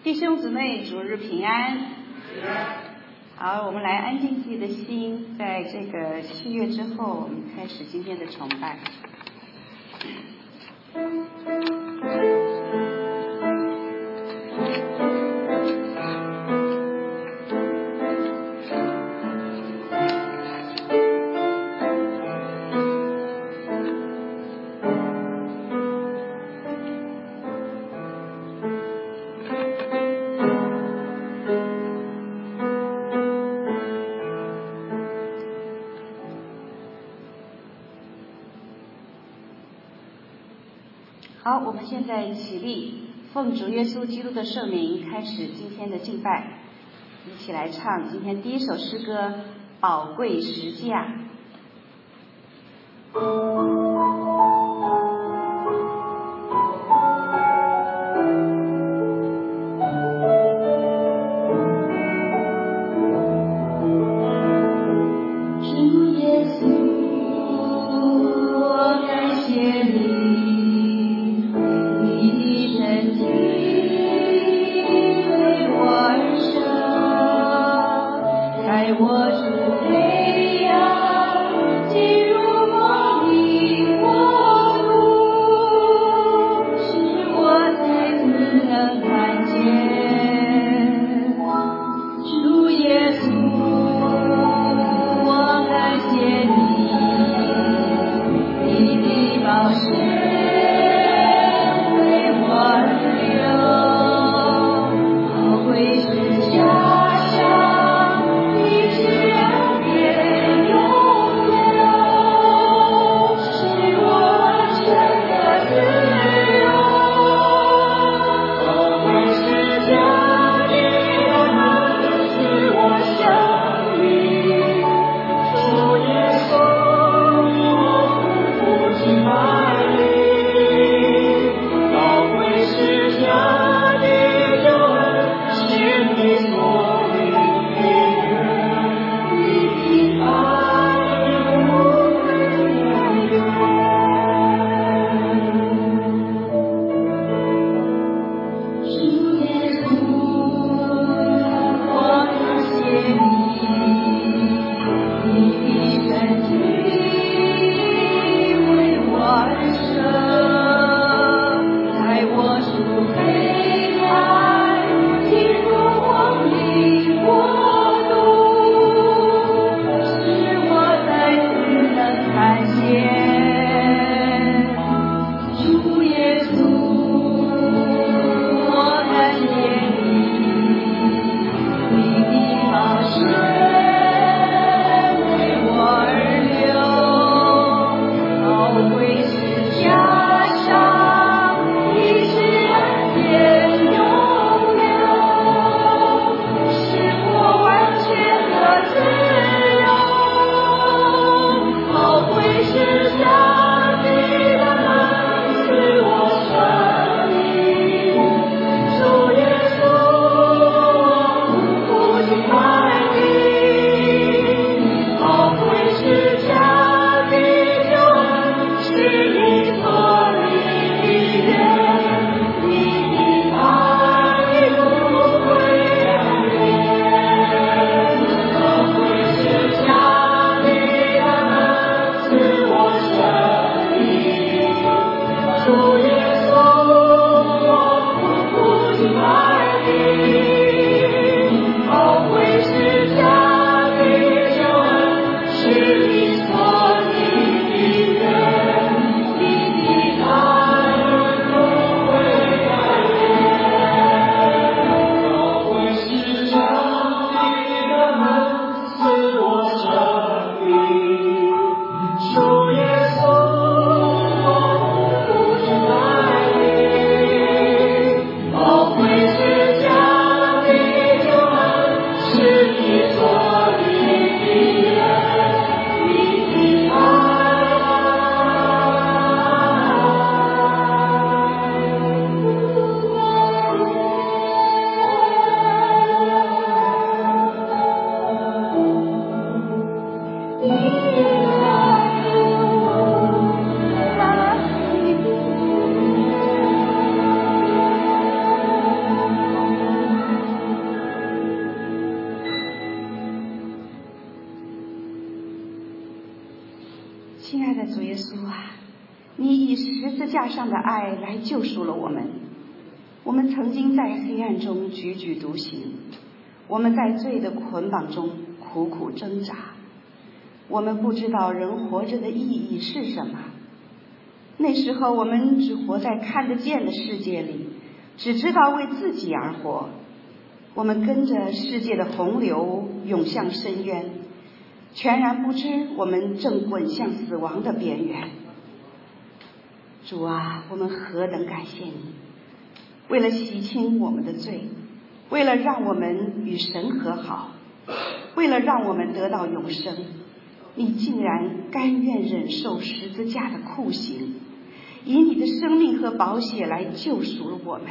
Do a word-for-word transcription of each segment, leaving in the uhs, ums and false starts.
弟兄姊妹，主日平安。好，我们来安静自己的心，在这个七月之后，我们开始今天的崇拜。好，我们现在起立，奉主耶稣基督的圣名开始今天的敬拜，一起来唱今天第一首诗歌《宝贵十架》。 宝贵十架。 亲爱的主耶稣啊，你以十字架上的爱来救赎了我们。我们曾经在黑暗中踽踽独行，我们在罪的捆绑中苦苦挣扎，我们不知道人活着的意义是什么。那时候我们只活在看得见的世界里，只知道为自己而活。我们跟着世界的洪流涌向深渊，全然不知我们正滚向死亡的边缘。主啊，我们何等感谢你，为了洗清我们的罪，为了让我们与神和好，为了让我们得到永生，你竟然甘愿忍受十字架的酷刑，以你的生命和宝血来救赎了我们。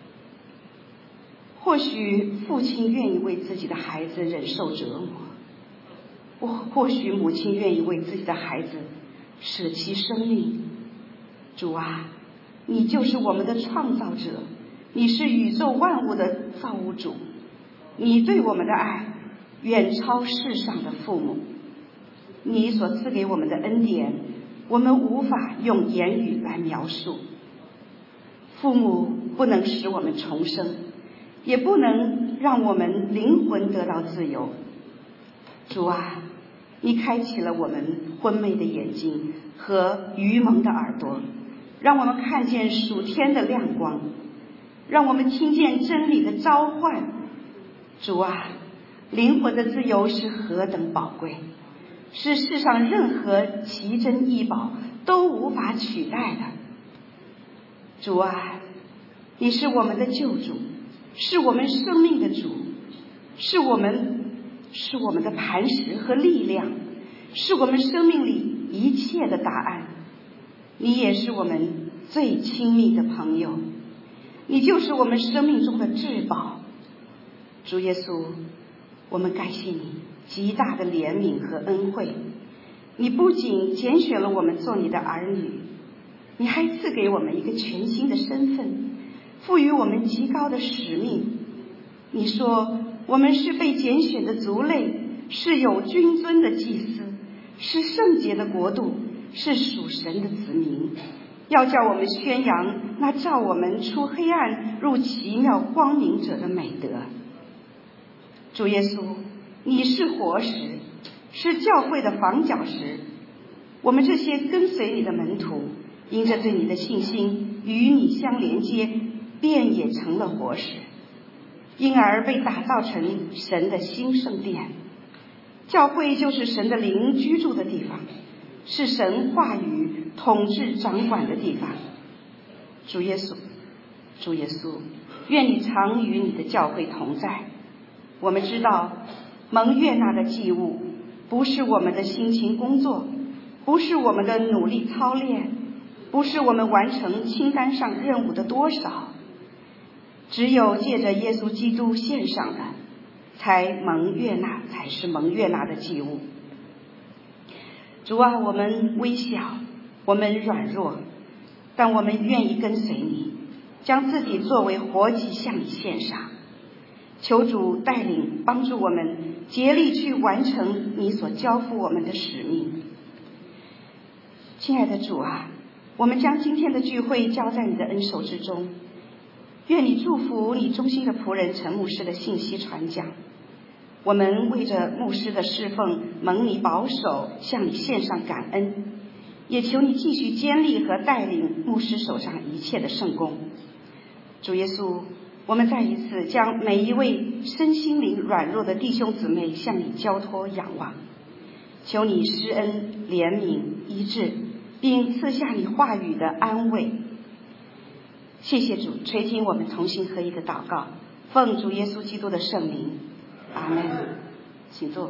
或许父亲愿意为自己的孩子忍受折磨，或或许母亲愿意为自己的孩子舍弃生命。主啊，你就是我们的创造者，你是宇宙万物的造物主，你对我们的爱远超世上的父母。你所赐给我们的恩典，我们无法用言语来描述。父母不能使我们重生，也不能让我们灵魂得到自由。主啊，你开启了我们昏昧的眼睛和愚蒙的耳朵，让我们看见属天的亮光，让我们听见真理的召唤。主啊，灵魂的自由是何等宝贵，是世上任何奇珍异宝都无法取代的。主啊，你是我们的救主，是我们生命的主，是我们是我们的磐石和力量，是我们生命里一切的答案。你也是我们最亲密的朋友，你就是我们生命中的至宝。主耶稣，我们感谢你极大的怜悯和恩惠。你不仅拣选了我们做你的儿女，你还赐给我们一个全新的身份，赋予我们极高的使命。你说我们是被拣选的族类，是有君尊的祭司，是圣洁的国度，是属神的子民，要叫我们宣扬那照我们出黑暗入奇妙光明者的美德。主耶稣，你是活石，是教会的房角石。我们这些跟随你的门徒，因着对你的信心与你相连接，便也成了活石，因而被打造成神的新圣殿。教会就是神的灵居住的地方，是神话语统治掌管的地方。主耶稣，主耶稣，愿你常与你的教会同在。我们知道蒙悦纳的祭物不是我们的辛勤工作，不是我们的努力操练，不是我们完成清单上任务的多少，只有借着耶稣基督献上的，才蒙悦纳，才是蒙悦纳的祭物。主啊，我们微小，我们软弱，但我们愿意跟随你，将自己作为活祭向你献上。求主带领帮助我们竭力去完成你所交付我们的使命。亲爱的主啊，我们将今天的聚会交在你的恩手之中，愿你祝福你忠心的仆人陈牧师的信息传讲。我们为着牧师的侍奉蒙你保守，向你献上感恩，也求你继续坚立和带领牧师手上一切的圣工。主耶稣，我们再一次将每一位身心灵软弱的弟兄姊妹向你交托仰望，求你施恩怜悯医治，并赐下你话语的安慰。谢谢主垂听我们同心合一的祷告，奉主耶稣基督的圣名，阿们。请坐。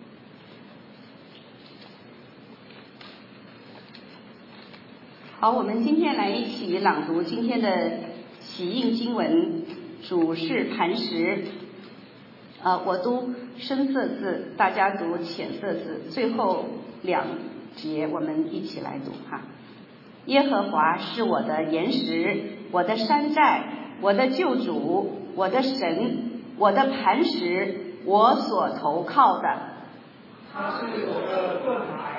好，我们今天来一起朗读今天的喜印经文，主是磐石。呃，我读深色字，大家读浅色字，最后两节我们一起来读哈。耶和华是我的岩石，我的山寨，我的救主，我的神，我的磐石，我所投靠的。 他是我的盾牌，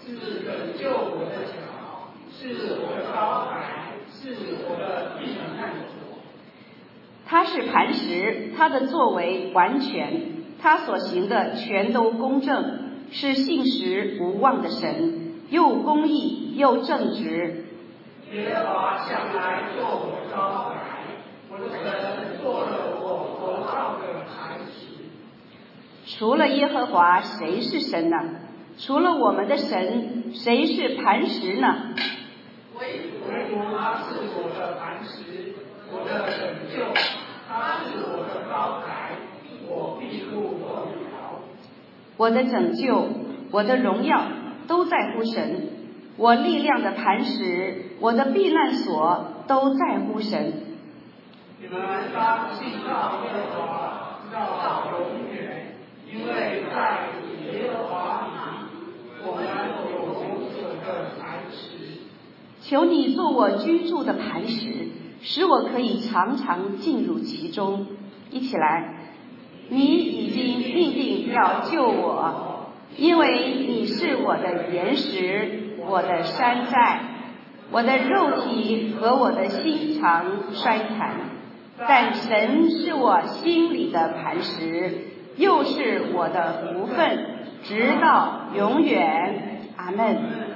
是拯救我的脚，是我的高台，是我的避难所。 他是磐石，他的作为完全，他所行的全都公正，是信实无妄的神，又公义又正直。 耶和华向来做我高台，我的神做了我投靠的磐石。 除了耶和华，谁是神呢？除了我们的神，谁是磐石呢？ 唯独他是我的磐石，我的拯救，他是我的高台，我必不动摇。 我的拯救，我的荣耀，都在乎神。我力量的磐石，我的避难所，都在乎神。 你们当信靠耶和华，到永远，因为在耶和华里，我们有永存的磐石。 求你做我居住的磐石，使我可以常常进入其中。一起来，你已经命定要救我，因为你是我的岩石，我的山寨，我的肉体和我的心肠衰残，但神是我心里的磐石，又是我的福分，直到永远。阿们。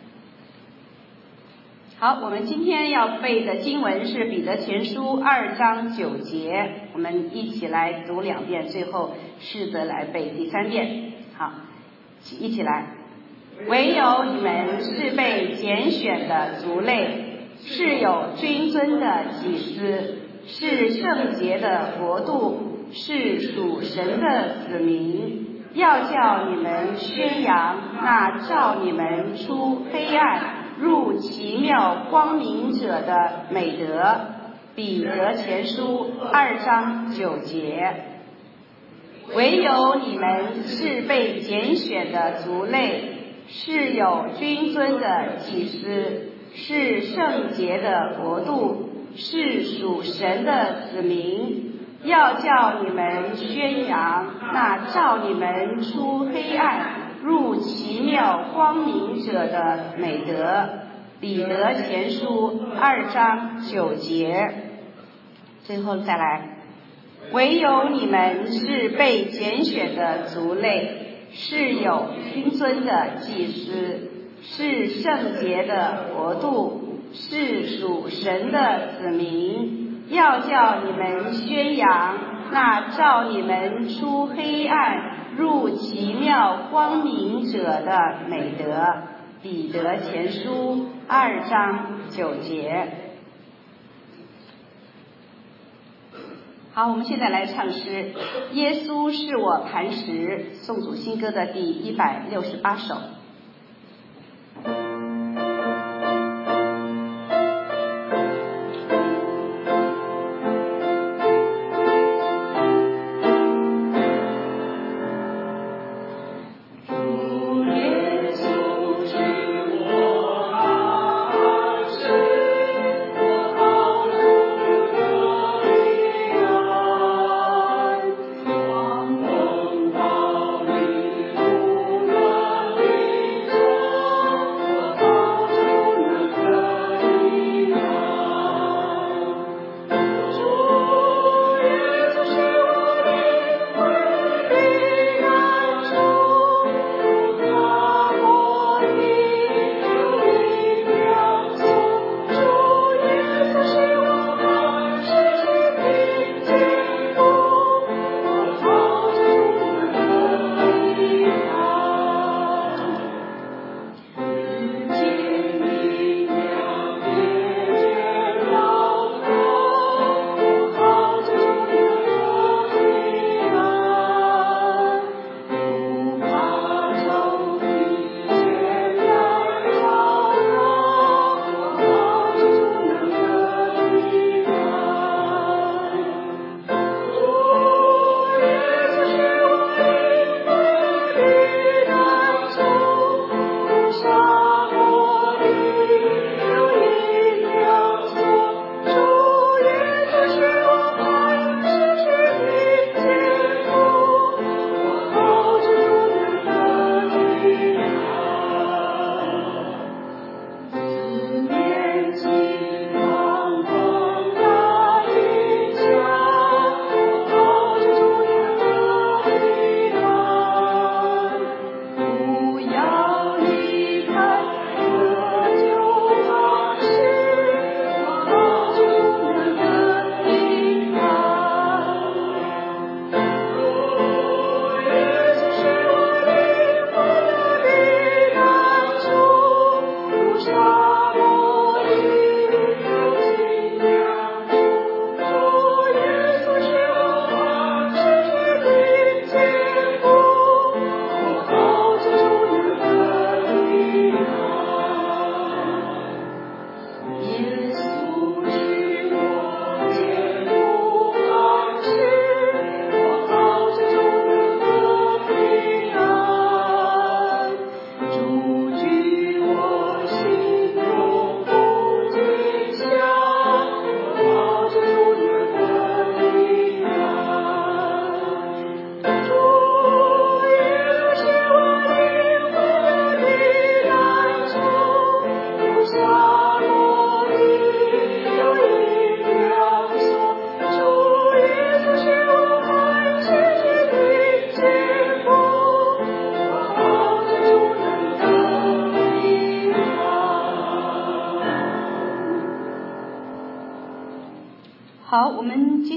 好，我们今天要背的经文是彼得前书二章九节，我们一起来读两遍，最后试着来背第三遍。好，一起来。唯有你们是被拣选的族类，是有君尊的祭司，是圣洁的国度，是属神的子民，要叫你们宣扬那照你们出黑暗入奇妙光明者的美德。彼得前书二章九节。唯有你们是被拣选的族类，是有君尊的祭司，是圣洁的国度，是属神的子民，要叫你们宣扬那照你们出黑暗入奇妙光明者的美德。彼得前书二章九节。最后再来，唯有你们是被拣选的族类，是有君尊的祭司，是圣洁的国度，是属神的子民，要叫你们宣扬那照你们出黑暗入奇妙光明者的美德。彼得前书二章九节。好，我们现在来唱诗《耶稣是我磐石》，颂主新歌的第一百六十八首。 光蒙宝丽，无论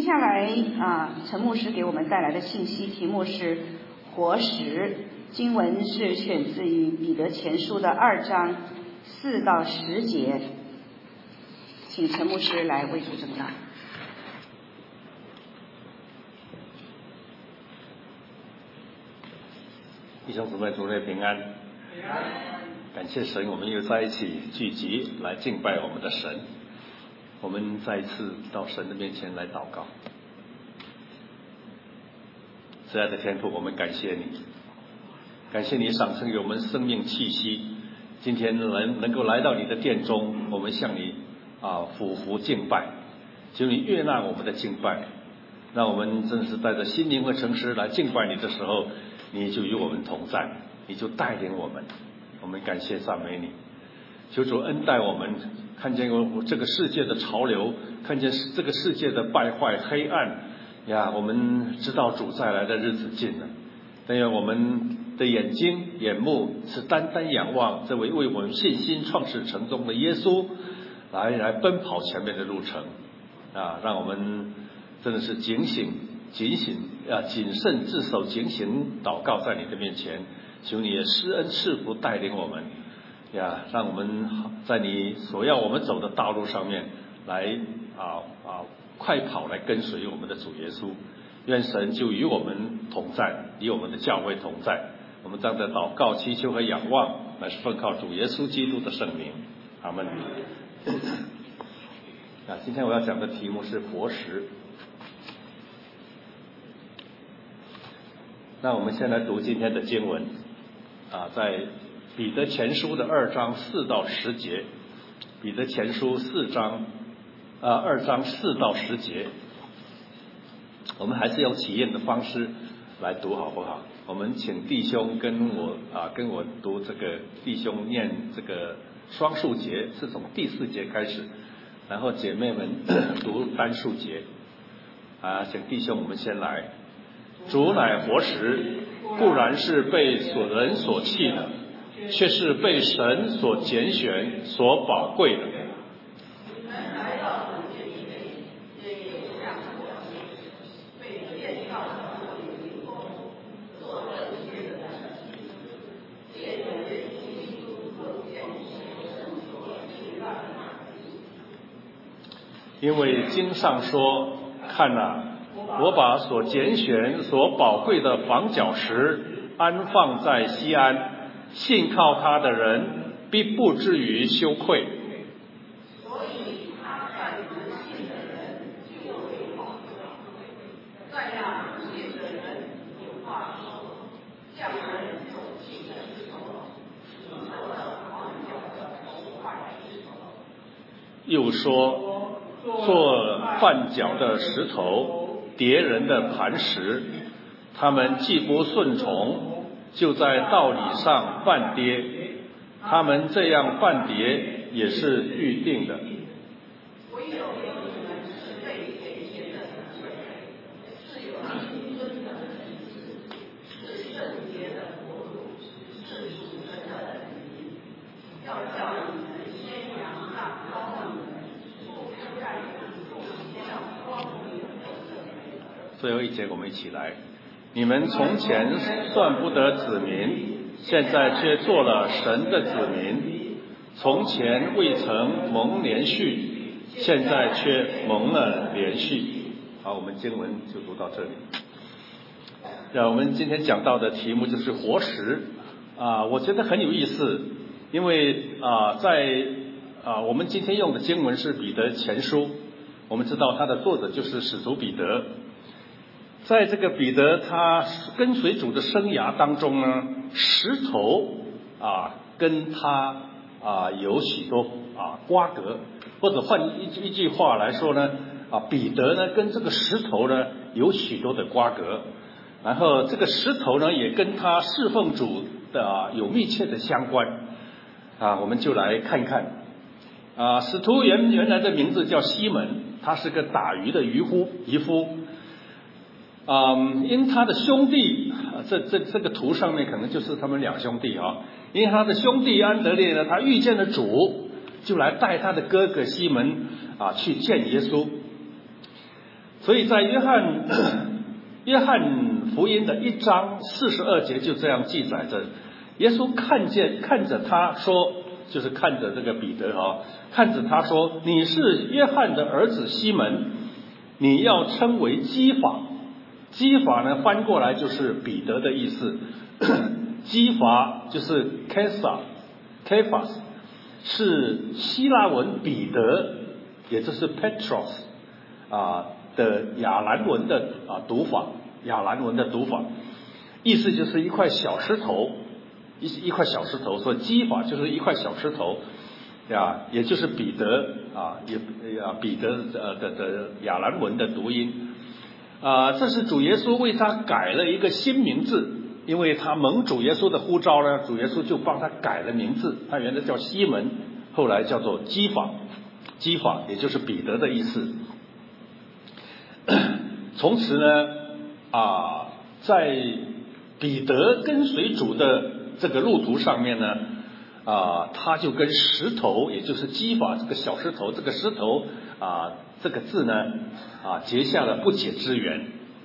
下来啊，陈牧师给我们带来的信息题目是活石，经文是选自于彼得前书的二章四到十节，请陈牧师来为主证道。 弟兄姊妹，主内平安。感谢神，我们又在一起聚集来敬拜我们的神。我们再一次到神的面前来祷告。慈爱的天父，我们感谢你，感谢你赏赐给我们生命气息。今天能能够来到你的殿中，我们向你啊俯伏敬拜，求你悦纳我们的敬拜。让我们真是带着心灵和诚实来敬拜你的时候，你就与我们同在，你就带领我们。我们感谢赞美你，求主恩待我们，看见我这个世界的潮流，看见这个世界的败坏黑暗呀，我们知道主再来的日子近了。但愿我们的眼睛眼目是单单仰望这位为我们信心创始成终的耶稣，来来奔跑前面的路程啊，让我们真的是警醒警醒啊，谨慎自守，警醒祷告在你的面前，求你也施恩赐福带领我们呀，让我们在你所要我们走的道路上面来啊啊快跑来跟随我们的主耶稣。愿神就与我们同在，与我们的教会同在。我们这样的祷告、祈求和仰望，乃是奉靠主耶稣基督的圣名。阿们。啊，今天我要讲的题目是活石。那我们先来读今天的经文啊，在彼得前书的二章四到十节。彼得前书四章啊二章四到十节。我们还是用起印的方式来读好不好？我们请弟兄跟我啊跟我读这个，弟兄念这个双数节，是从第四节开始，然后姐妹们读单数节啊，请弟兄我们先来。主乃活石，固然是被所人所弃的，却是被神所拣选、所宝贵的。因为经上说，看哪，我把所拣选、所宝贵的房角石安放在西安，信靠他的人必不至于羞愧。 所以他在不信的人就会宝贵，在那信的人有话说，匠人所弃的石头，石头的房角的头块石头。 又说，做绊脚的石头，跌人的磐石，他们既不顺从，就在道理上绊跌，他们这样绊跌也是预定的。 唯有你们是被拣选的人，是有君尊的人子，是圣洁的国度，是属神的人民，要叫你们宣扬那高尚的人，不偏待人，不像光明的圣。 最后一节我们一起来。你们从前算不得子民，现在却做了神的子民；从前未曾蒙连续，现在却蒙了连续。好，我们经文就读到这里。那我们今天讲到的题目就是活石啊，我觉得很有意思，因为啊，在啊我们今天用的经文是彼得前书，我们知道它的作者就是使徒彼得。在这个彼得他跟随主的生涯当中呢，石头啊跟他啊有许多啊瓜葛，或者换一一句话来说呢，啊彼得呢跟这个石头呢有许多的瓜葛，然后这个石头呢也跟他侍奉主的、啊、有密切的相关啊，我们就来看看啊，使徒原原来的名字叫西门，他是个打鱼的渔夫渔夫。嗯，因他的兄弟，这这这个图上面可能就是他们两兄弟啊。因为他的兄弟安德烈呢，他遇见了主，就来带他的哥哥西门啊去见耶稣。 所以在约翰约翰福音的一章四十二节就这样记载着，耶稣看见看着他说，就是看着这个彼得啊，看着他说，你是约翰的儿子西门，你要称为基法。基法呢翻过来就是彼得的意思，基法就是 Kephas Kephas 是希腊文彼得，也就是 Petros 啊的亚兰文的啊读法，亚兰文的读法，意思就是一块小石头，一一块小石头，所以基法就是一块小石头呀，也就是彼得啊，也啊彼得呃的的亚兰文的读音。啊，这是主耶稣为他改了一个新名字，因为他蒙主耶稣的呼召呢，主耶稣就帮他改了名字，他原来叫西门，后来叫做基法，基法也就是彼得的意思。从此呢，啊，在彼得跟随主的这个路途上面呢，啊，他就跟石头，也就是基法这个小石头，这个石头啊。这个字呢，啊，结下了不解之缘。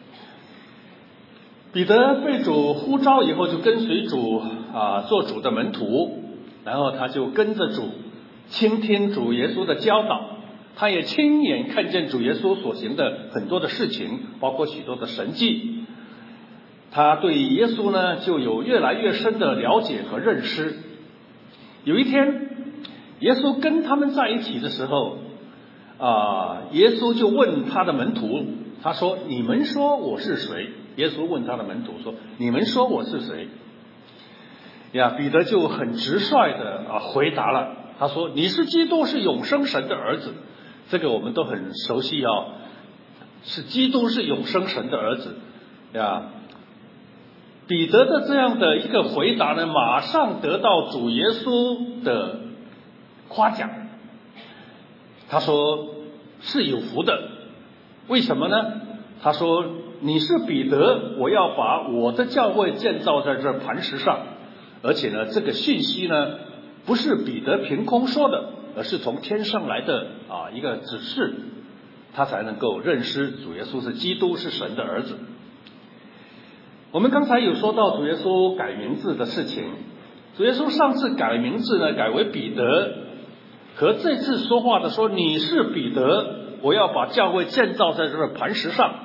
彼得被主呼召以后，就跟随主啊，做主的门徒，然后他就跟着主，倾听主耶稣的教导，他也亲眼看见主耶稣所行的很多的事情，包括许多的神迹。他对耶稣呢，就有越来越深的了解和认识。有一天，耶稣跟他们在一起的时候，啊，耶稣就问他的门徒，他说：“你们说我是谁？”耶稣问他的门徒说：“你们说我是谁？”呀，彼得就很直率的啊回答了，他说：“你是基督，是永生神的儿子。”这个我们都很熟悉啊，是基督是永生神的儿子呀。彼得的这样的一个回答呢，马上得到主耶稣的夸奖。他说是有福的，为什么呢？他说你是彼得，我要把我的教会建造在这磐石上，而且呢，这个讯息呢，不是彼得凭空说的，而是从天上来的啊一个指示，他才能够认识主耶稣是基督，是神的儿子。我们刚才有说到主耶稣改名字的事情，主耶稣上次改名字呢，改为彼得。和这次说话的说你是彼得，我要把教会建造在这个磐石上。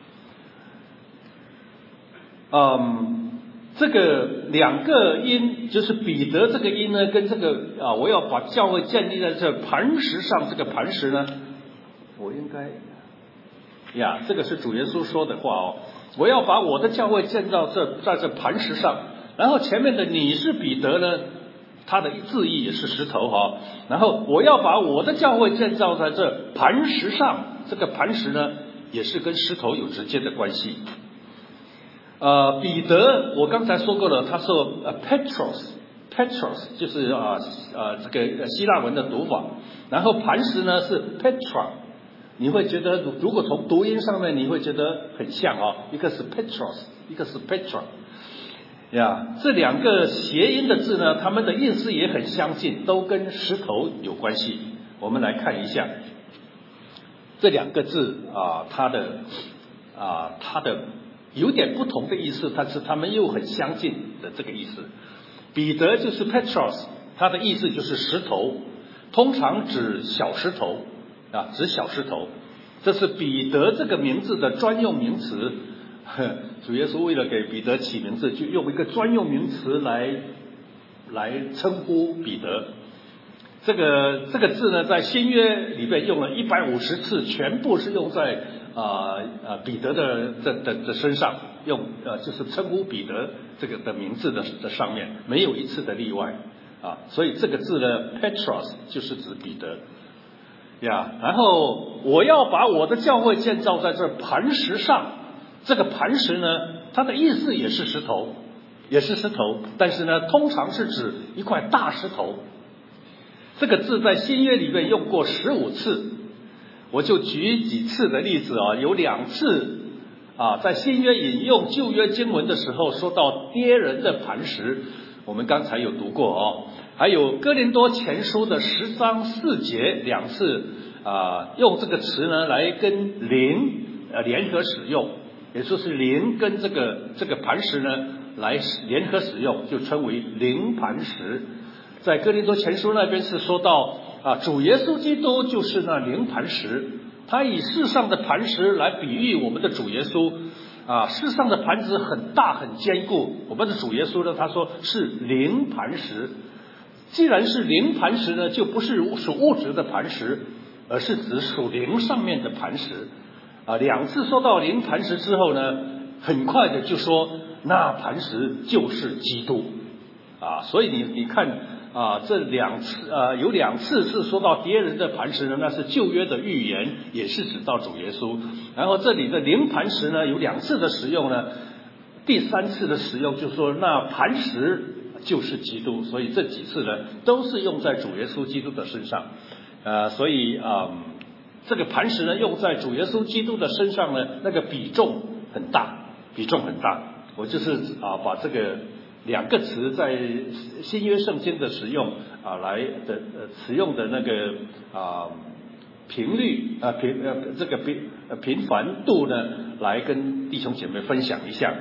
嗯，这个两个音就是彼得这个音呢，跟这个啊，我要把教会建立在这磐石上，这个磐石呢，我应该呀，这个是主耶稣说的话哦，我要把我的教会建造这在这磐石上，然后前面的你是彼得呢，它的字义也是石头哈，然后我要把我的教会建造在这磐石上，这个磐石呢也是跟石头有直接的关系。呃，彼得我刚才说过了，他说呃 Petros Petros 就是啊呃这个希腊文的读法，然后磐石呢是 Petra， 你会觉得如果从读音上面你会觉得很像啊，一个是 Petros， 一个是 Petra。呀，这两个谐音的字呢，它们的意思也很相近，都跟石头有关系。我们来看一下这两个字啊，它的啊，它的有点不同的意思，但是它们又很相近的这个意思。彼得就是 Petros， 它的意思就是石头，通常指小石头啊，指小石头。这是彼得这个名字的专用名词。主耶稣为了给彼得起名字，就用一个专用名词来来称呼彼得。这个这个字呢，在新约里面用了一百五十次，全部是用在啊啊彼得的的的的身上，用呃就是称呼彼得这个的名字的的上面，没有一次的例外啊。所以这个字呢 ，Petros 就是指彼得呀。然后我要把我的教会建造在这磐石上。这个磐石呢，它的意思也是石头，也是石头，但是呢，通常是指一块大石头。这个字在新约里面用过十五次，我就举几次的例子啊，有两次啊，在新约引用旧约经文的时候，说到跌人的磐石，我们刚才有读过哦。还有哥林多前书的十章四节两次啊，用这个词呢来跟灵。 呃联合使用，也就是灵跟这个这个磐石呢来联合使用，就称为灵磐石。在哥林多前书那边是说到啊，主耶稣基督就是那灵磐石，他以世上的磐石来比喻我们的主耶稣啊，世上的磐石很大很坚固，我们的主耶稣呢，他说是灵磐石。既然是灵磐石呢，就不是属物质的磐石，而是指属灵上面的磐石啊。两次说到灵磐石之后呢，很快的就说那磐石就是基督啊。所以你你看啊，这两次啊有两次是说到别人的磐石呢，那是旧约的预言，也是指到主耶稣。然后这里的灵磐石呢有两次的使用呢，第三次的使用就说那磐石就是基督，所以这几次呢都是用在主耶稣基督的身上。呃，所以啊、嗯，这个磐石呢用在主耶稣基督的身上呢，那个比重很大，比重很大。我就是啊把这个两个词在新约圣经的使用啊来的呃使用的那个啊频率啊频呃这个频呃频繁度呢，来跟弟兄姐妹分享一下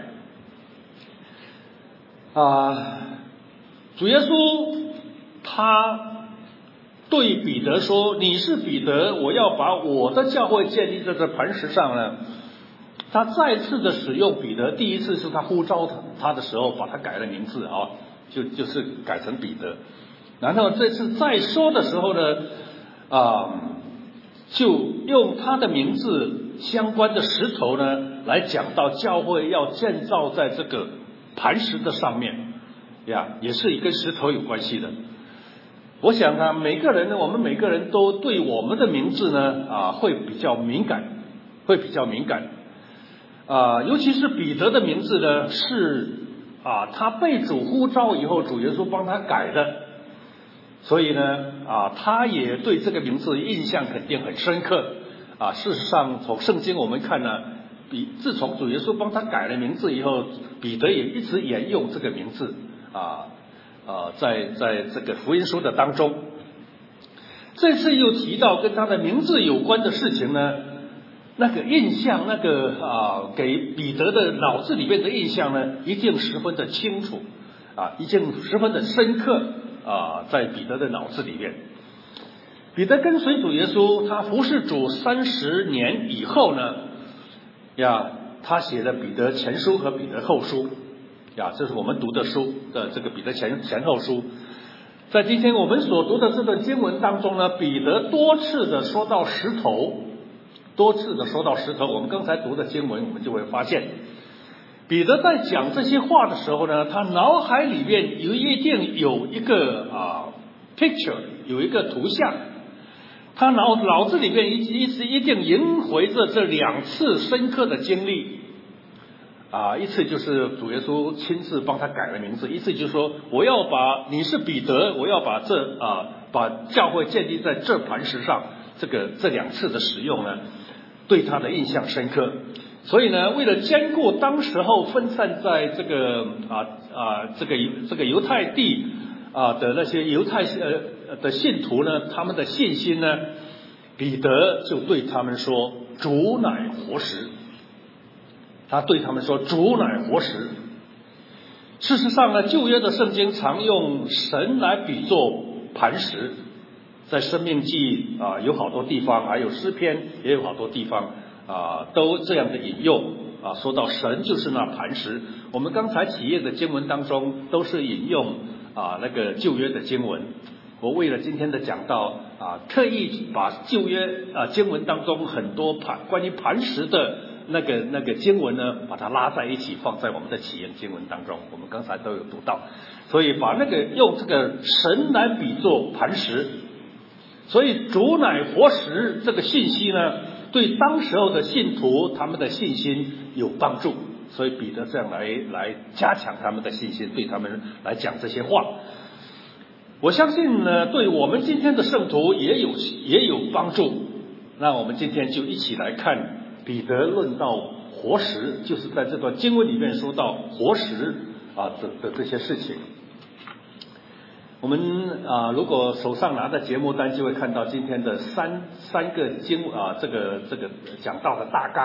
啊。主耶稣他对彼得说：“你是彼得，我要把我的教会建立在这磐石上呢。”他再次的使用彼得，第一次是他呼召他他的时候，把他改了名字啊，就就是改成彼得。然后这次再说的时候呢，啊，就用他的名字相关的石头呢，来讲到教会要建造在这个磐石的上面呀，也是跟石头有关系的。我想啊，每个人呢，我们每个人都对我们的名字呢啊会比较敏感，会比较敏感啊，尤其是彼得的名字呢是啊他被主呼召以后，主耶稣帮他改的，所以呢啊他也对这个名字印象肯定很深刻啊。事实上，从圣经我们看呢，比自从主耶稣帮他改了名字以后，彼得也一直沿用这个名字啊。啊，在在这个福音书的当中，这次又提到跟他的名字有关的事情呢，那个印象，那个啊，给彼得的脑子里面的印象呢，一定十分的清楚啊，一定十分的深刻啊，在彼得的脑子里面。彼得跟随主耶稣，他服侍主三十年以后呢，呀，他写了彼得前书和彼得后书。呀，这是我们读的书的这个彼得前前后书。在今天我们所读的这段经文当中呢，彼得多次的说到石头，多次的说到石头。我们刚才读的经文，我们就会发现，彼得在讲这些话的时候呢，他脑海里面有一定有一个啊 picture， 有一个图像，他脑脑子里面一一直一定萦回着这两次深刻的经历。啊，一次就是主耶稣亲自帮他改了名字，一次就是说我要把你是彼得，我要把这啊把教会建立在这磐石上，这个这两次的使用呢，对他的印象深刻。所以呢，为了兼顾当时候分散在这个啊啊这个这个犹太地啊的那些犹太呃的信徒呢，他们的信心呢，彼得就对他们说：“主乃活石。”他对他们说：“主乃活石。”事实上呢，旧约的圣经常用神来比作磐石，在申命记啊有好多地方，还有诗篇也有好多地方啊都这样的引用啊，说到神就是那磐石。我们刚才起页的经文当中都是引用啊那个旧约的经文。我为了今天的讲道啊，特意把旧约啊经文当中很多磐关于磐石的那个那个经文呢，把它拉在一起，放在我们的起源经文当中。我们刚才都有读到，所以把那个用这个神来比作磐石，所以主乃活石这个信息呢，对当时候的信徒他们的信心有帮助。所以彼得这样来来加强他们的信心，对他们来讲这些话。我相信呢，对我们今天的圣徒也有也有帮助。那我们今天就一起来看彼得论到活石，就是在这段经文里面说到活石啊的的这些事情。我们啊，如果手上拿的节目单，就会看到今天的三三个经啊，这个这个讲道的大纲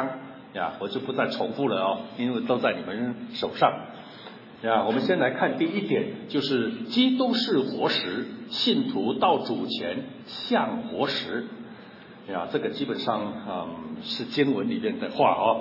呀，我就不再重复了哦，因为都在你们手上。呀，我们先来看第一点，就是基督是活石，信徒到主前像活石。呀，这个基本上嗯是经文里面的话哦。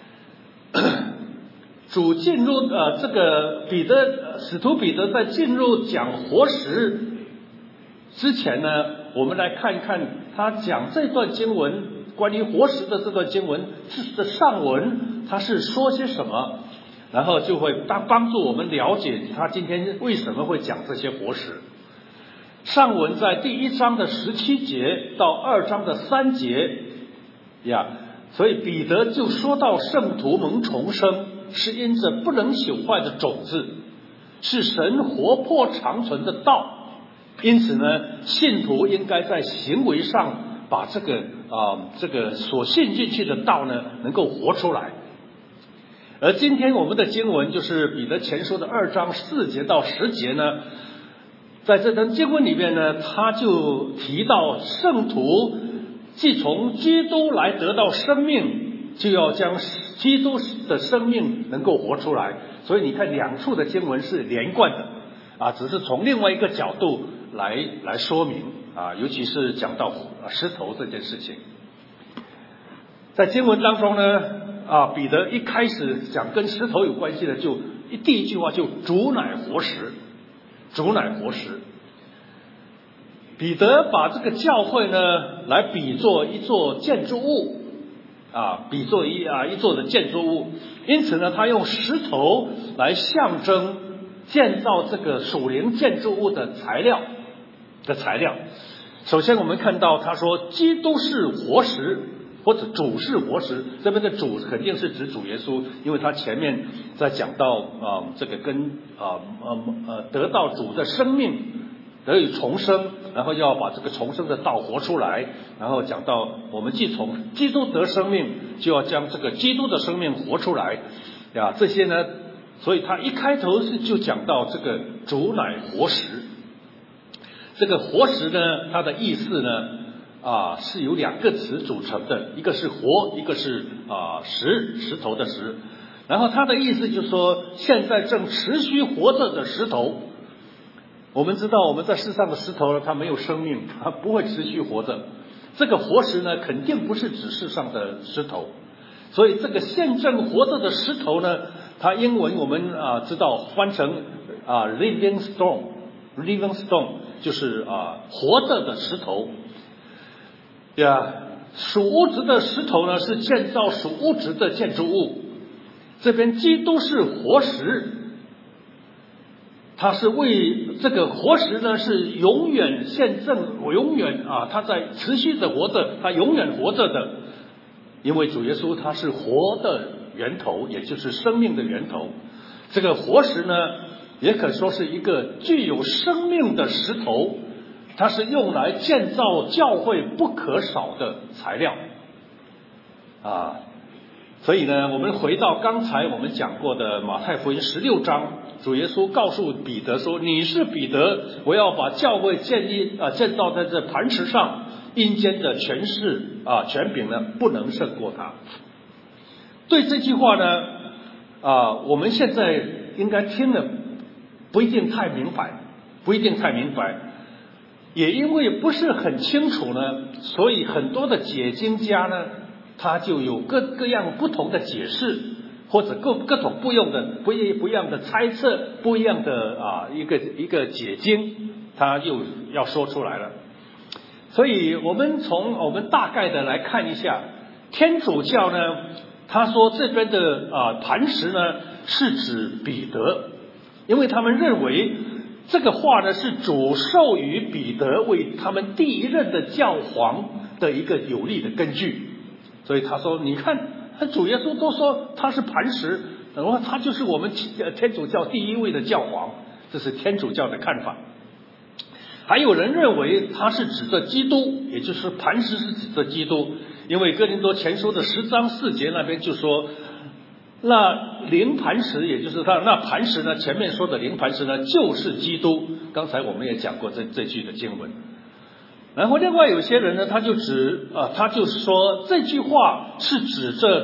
主进入呃这个彼得使徒彼得在进入讲活石之前呢，我们来看一看他讲这段经文关于活石的这段经文的上文，他是说些什么，然后就会帮帮助我们了解他今天为什么会讲这些活石。上文在第一章的十七节到二章的三节呀，所以彼得就说到圣徒蒙重生是因着不能朽坏的种子，是神活泼长存的道，因此呢，信徒应该在行为上把这个啊、呃、这个所信进去的道呢能够活出来。而今天我们的经文就是彼得前书的二章四节到十节呢，在这段经文里面呢，他就提到圣徒既从基督来得到生命，就要将基督的生命能够活出来。所以你看两处的经文是连贯的啊，只是从另外一个角度来来说明啊，尤其是讲到石头这件事情。在经文当中呢啊，彼得一开始讲跟石头有关系的，就第一句话就主乃活石，主乃活石。彼得把这个教会呢来比作一座建筑物啊，比作一啊一座的建筑物，因此呢，他用石头来象征建造这个属灵建筑物的材料的材料。首先我们看到他说基督是活石，或者主是活石，这边的主肯定是指主耶稣，因为他前面在讲到啊、呃、这个跟啊呃呃得到主的生命得以重生，然后要把这个重生的道活出来，然后讲到我们既从基督得生命，就要将这个基督的生命活出来呀，这些呢，所以他一开头是就讲到这个主乃活石。这个活石呢，它的意思呢啊是由两个词组成的，一个是活，一个是啊石石头的石。然后它的意思就是说，现在正持续活着的石头。我们知道我们在世上的石头呢，它没有生命，它不会持续活着。这个活石呢，肯定不是指世上的石头，所以这个现正活着的石头呢，它英文我们啊知道翻成啊 living stone，living stone 就是啊活着的石头呀。属物质的石头呢，是建造属物质的建筑物，这边基督是活石。它是为这个活石呢，是永远现正，永远啊，它在持续的活着，它永远活着的。因为主耶稣他是活的源头，也就是生命的源头。这个活石呢，也可说是一个具有生命的石头，它是用来建造教会不可少的材料啊。所以呢，我们回到刚才我们讲过的马太福音十六章，主耶稣告诉彼得说：“你是彼得，我要把教会建立啊建造在这磐石上，阴间的权势啊权柄呢，不能胜过他。”对这句话呢啊，我们现在应该听了不一定太明白，不一定太明白，也因为不是很清楚呢，所以很多的解经家呢，他就有各各样不同的解释，或者各各种不用的不一不一样的猜测，不一样的啊一个一个解经，他又要说出来了。所以我们从我们大概的来看一下，天主教呢，他说这边的啊磐石呢是指彼得，因为他们认为这个话呢是主授予彼得为他们第一任的教皇的一个有力的根据。所以他说，你看主耶稣都说他是磐石，然后他就是我们天主教第一位的教皇，这是天主教的看法。还有人认为他是指着基督，也就是磐石是指着基督，因为哥林多前书的十章四节那边就说，那灵磐石，也就是他那磐石呢，前面说的灵磐石呢就是基督。刚才我们也讲过这这句的经文。然后另外有些人呢，他就指啊，他就说这句话是指着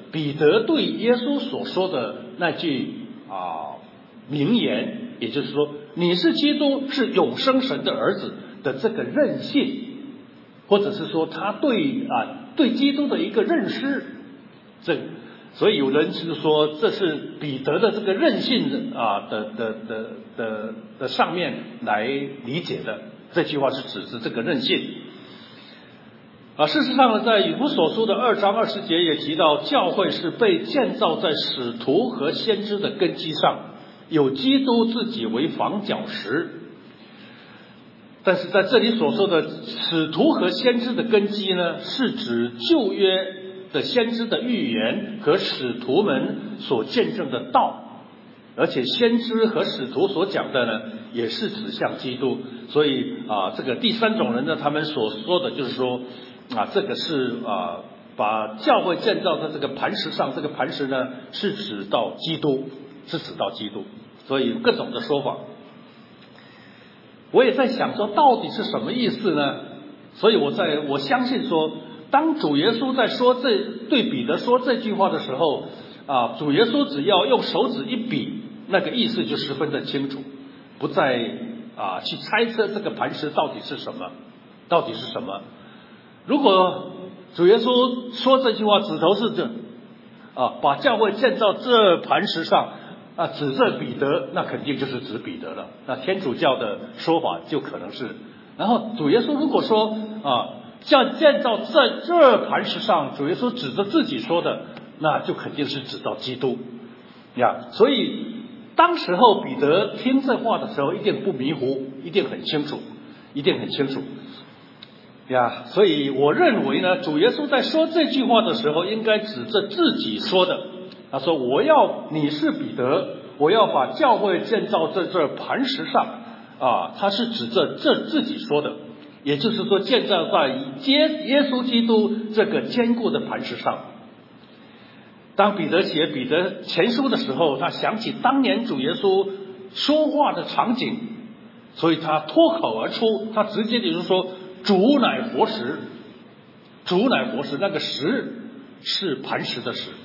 彼得对耶稣所说的那句啊名言，也就是说你是基督，是永生神的儿子的这个认信，或者是说他对啊对基督的一个认识，这所以有人是说这是彼得的这个认信的啊的的的的的上面来理解的，这句话是指着这个认信。啊，事实上呢，在以弗所书的二章二十节也提到，教会是被建造在使徒和先知的根基上，有基督自己为房角石。但是在这里所说的使徒和先知的根基呢，是指旧约的先知的预言和使徒们所见证的道，而且先知和使徒所讲的呢，也是指向基督。所以啊，这个第三种人呢，他们所说的就是说啊，这个是啊，把教会建造在这个磐石上，这个磐石呢是指到基督，是指到基督，所以各种的说法。我也在想说，到底是什么意思呢？所以我在我相信说，当主耶稣在说这对彼得说这句话的时候，啊，主耶稣只要用手指一比，那个意思就十分的清楚，不再啊去猜测这个磐石到底是什么，到底是什么。如果主耶稣说这句话指头是这啊，把教会建造这磐石上啊，指着彼得，那肯定就是指彼得了。那天主教的说法就可能是，然后主耶稣如果说啊，要建造在这磐石上，主耶稣指着自己说的，那就肯定是指到基督呀。所以当时候彼得听这话的时候，一定不迷糊，一定很清楚，一定很清楚呀。所以我认为呢，主耶稣在说这句话的时候，应该指着自己说的。他说：“我要你是彼得，我要把教会建造在这磐石上。”啊，他是指着这自己说的，也就是说建造在耶耶稣基督这个坚固的磐石上。当彼得写彼得前书的时候，他想起当年主耶稣说话的场景，所以他脱口而出，他直接就是说：“主乃活石，主乃活石。”那个石是磐石的石。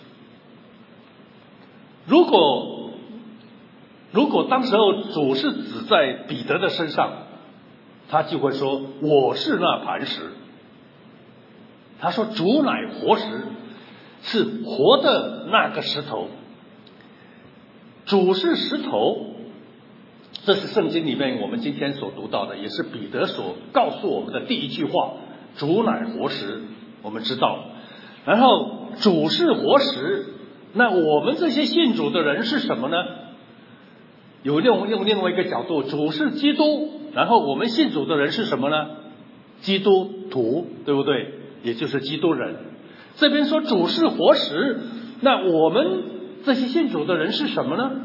如果如果当时候主是指在彼得的身上，他就会说：“我是那磐石。”他说：“主乃活石，是活的那个石头。”主是石头，这是圣经里面我们今天所读到的，也是彼得所告诉我们的第一句话：“主乃活石。”我们知道，然后主是活石。那我们这些信主的人是什么呢？有用用另外一个角度，主是基督，然后我们信主的人是什么呢？基督徒，对不对？也就是基督人。这边说主是活石，那我们这些信主的人是什么呢？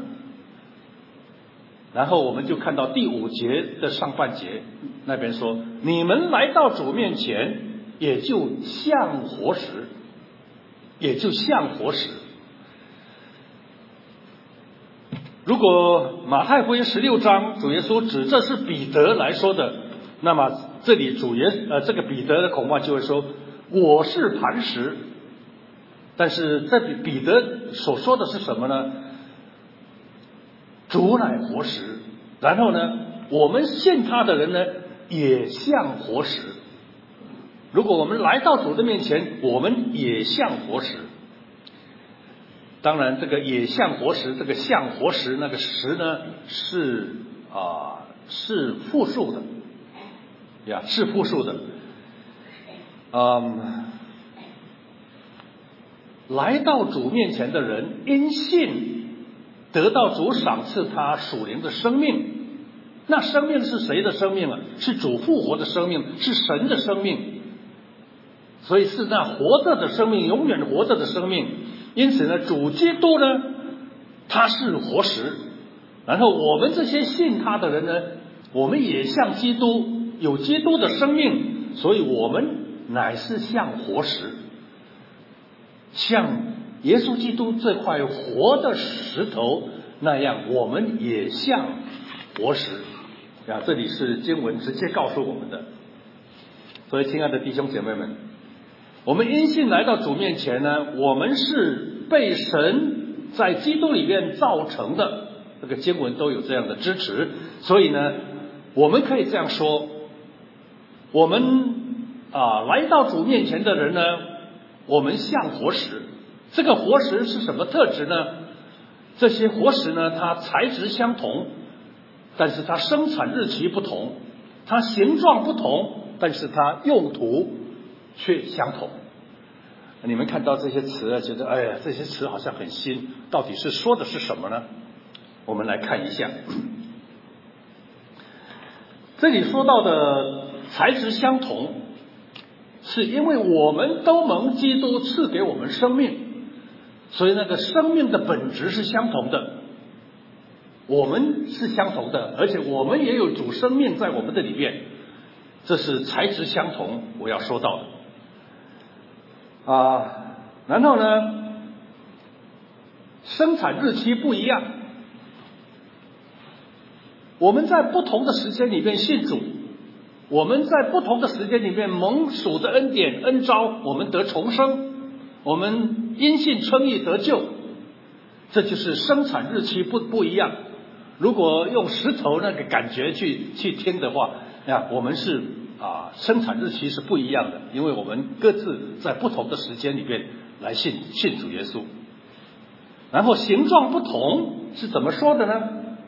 然后我们就看到第五节的上半节，那边说：“你们来到主面前，也就像活石，也就像活石。”如果马太福音十六章主耶稣指这是彼得来说的，那么这里主耶呃这个彼得的恐怕就会说：“我是磐石。”但是这里彼得所说的是什么呢？主乃活石，然后呢，我们信他的人呢，也像活石。如果我们来到主的面前，我们也像活石。当然，这个也像活石，这个像活石那个石呢，是啊、呃、是复数的，呀，是复数的。嗯，来到主面前的人，因信得到主赏赐他属灵的生命。那生命是谁的生命啊？是主复活的生命，是神的生命。所以是那活着的生命，永远活着的生命。因此呢，主基督呢，他是活石，然后我们这些信他的人呢，我们也像基督，有基督的生命，所以我们乃是像活石，像耶稣基督这块活的石头那样，我们也像活石啊！这里是经文直接告诉我们的。所以，亲爱的弟兄姐妹们， 我们因信来到主面前呢，我们是被神在基督里面造成的，这个经文都有这样的支持。所以呢，我们可以这样说，我们啊来到主面前的人呢，我们像活石。这个活石是什么特质呢？这些活石呢，它材质相同，但是它生产日期不同，它形状不同，但是它用途却相同。你们看到这些词啊，觉得哎呀，这些词好像很新，到底是说的是什么呢？我们来看一下，这里说到的材质相同，是因为我们都蒙基督赐给我们生命，所以那个生命的本质是相同的，我们是相同的，而且我们也有主生命在我们的里面，这是材质相同我要说到的。啊，然后呢，生产日期不一样，我们在不同的时间里面信主，我们在不同的时间里面蒙属的恩典恩召，我们得重生，我们因信称义得救，这就是生产日期不不一样。如果用石头那个感觉去去听的话，呀，我们是啊，生产日期是不一样的，因为我们各自在不同的时间里面来信信主耶稣。然后形状不同是怎么说的呢？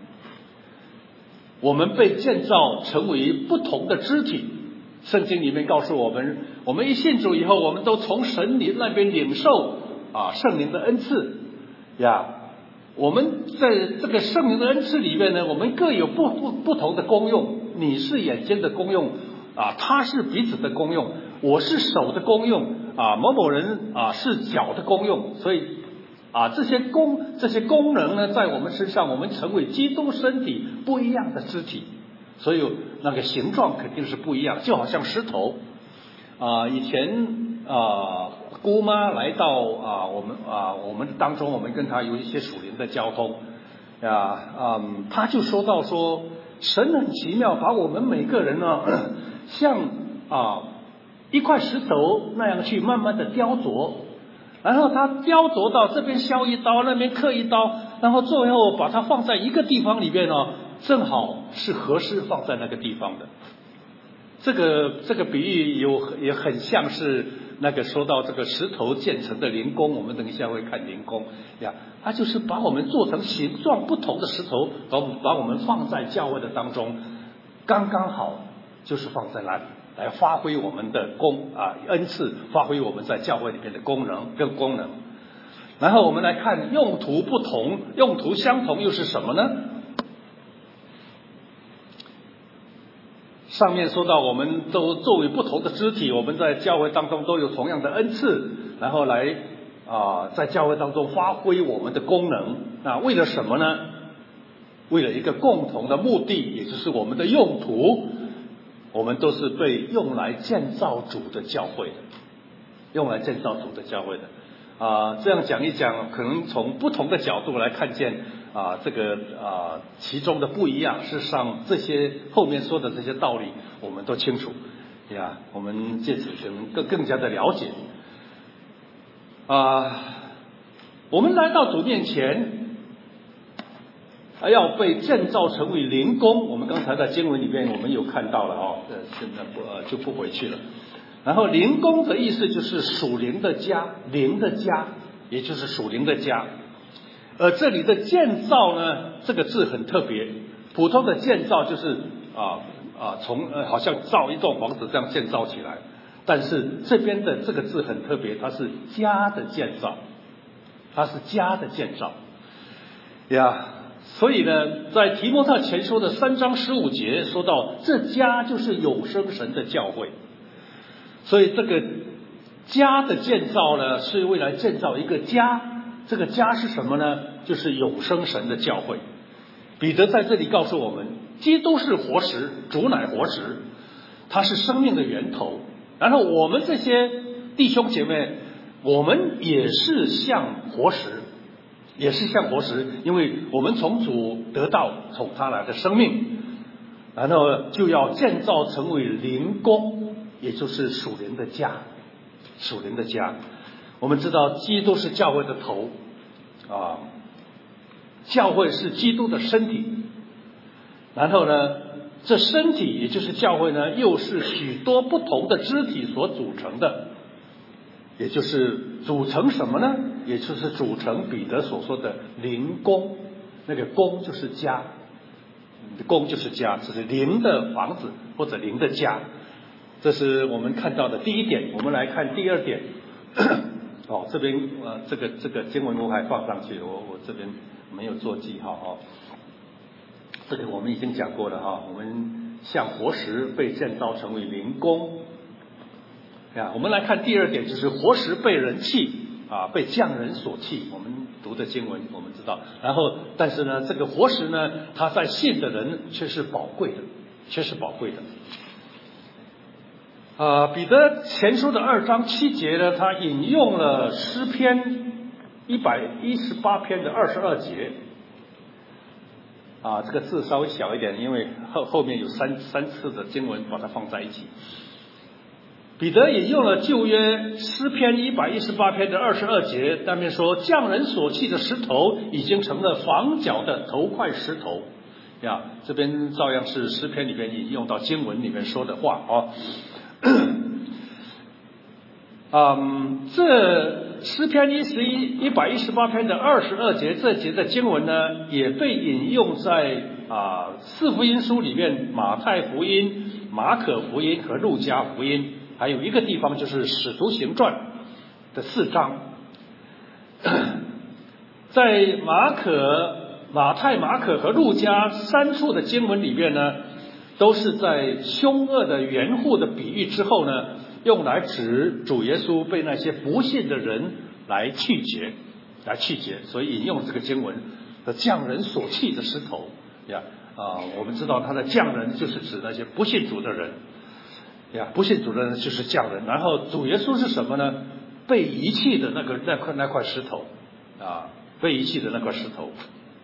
我们被建造成为不同的肢体。圣经里面告诉我们，我们一信主以后，我们都从神灵那边领受啊圣灵的恩赐呀。我们在这个圣灵的恩赐里面呢，我们各有不不不同的功用。你是眼睛的功用啊，他是鼻子的功用，我是手的功用啊，某某人啊是脚的功用。所以啊，这些功这些功能呢，在我们身上，我们成为基督身体不一样的肢体，所以那个形状肯定是不一样。就好像石头啊，以前啊姑妈来到啊我们啊我们当中，我们跟她有一些属灵的交通啊，嗯，她就说到说，神很奇妙，把我们每个人呢，像啊一块石头那样去慢慢的雕琢。然后他雕琢到这边削一刀，那边刻一刀，然后最后把它放在一个地方里面呢，正好是合适放在那个地方的。这个这个比喻有也很像是那个说到这个石头建成的灵宫，我们等一下会看灵宫呀，它就是把我们做成形状不同的石头，把把我们放在教会的当中，刚刚好就是放在那里。来发挥我们的功啊恩赐，发挥我们在教会里面的功能跟功能。然后我们来看用途不同，用途相同又是什么呢？上面说到我们都作为不同的肢体，我们在教会当中都有同样的恩赐，然后来啊在教会当中发挥我们的功能。那为了什么呢？为了一个共同的目的，也就是我们的用途。我们都是被用来建造主的教会的，用来建造主的教会的啊、呃。这样讲一讲，可能从不同的角度来看见啊、呃，这个啊、呃、其中的不一样。事实上，这些后面说的这些道理，我们都清楚呀。我们借此能更更加的了解啊、呃。我们来到主面前。还要被建造成为灵宫，我们刚才在经文里面我们有看到了哦，呃，现在不呃就不回去了。然后灵宫的意思就是属灵的家，灵的家，也就是属灵的家。而这里的建造呢，这个字很特别，普通的建造就是啊啊从呃好像造一栋房子这样建造起来，但是这边的这个字很特别，它是家的建造，它是家的建造呀。所以呢，在提摩太前书的三章十五节说到，这家就是永生神的教会。所以这个家的建造呢，是为了建造一个家。这个家是什么呢？就是永生神的教会。彼得在这里告诉我们，基督是活石，主乃活石，他是生命的源头。然后我们这些弟兄姐妹，我们也是像活石。也是像活石，因为我们从主得到从他来的生命，然后就要建造成为灵宫，也就是属灵的家， 属灵的家。我们知道基督是教会的头啊，教会是基督的身体，然后呢这身体也就是教会呢又是许多不同的肢体所组成的，也就是组成什么呢？也就是组成彼得所说的灵宫，那个宫就是家，宫就是家，这是灵的房子或者灵的家。这是我们看到的第一点。我们来看第二点。哦，这边呃，这个这个经文我还放上去，我我这边没有做记号哦。这个我们已经讲过了哈，我们像活石被建造成为灵宫。啊，我们来看第二点，就是活石被人弃啊，被匠人所弃。我们读的经文我们知道，然后但是呢，这个活石呢，它在信的人却是宝贵的，却是宝贵的。啊，彼得前书的二章七节呢，他引用了诗篇一百一十八篇的二十二节。啊，这个字稍微小一点，因为后后面有三三次的经文把它放在一起。彼得引用了旧约诗篇一百一十八篇的二十二节，上面说匠人所弃的石头已经成了房角的头块石头呀。这边照样是诗篇里边引用到经文里面说的话哦。嗯，这诗篇一十一一百一十八篇的二十二节这节的经文呢，也被引用在啊四福音书里面，马太福音、马可福音和路加福音，还有一个地方就是使徒行传的四章。在马可、马太、马可和路加三处的经文里面呢，都是在凶恶的园户的比喻之后呢，用来指主耶稣被那些不信的人来弃绝，来弃绝，所以引用这个经文的匠人所弃的石头呀啊，我们知道他的匠人就是指那些不信主的人呀，不信主的人就是匠人。然后主耶稣是什么呢？被遗弃的那个那块那块石头啊，被遗弃的那块石头。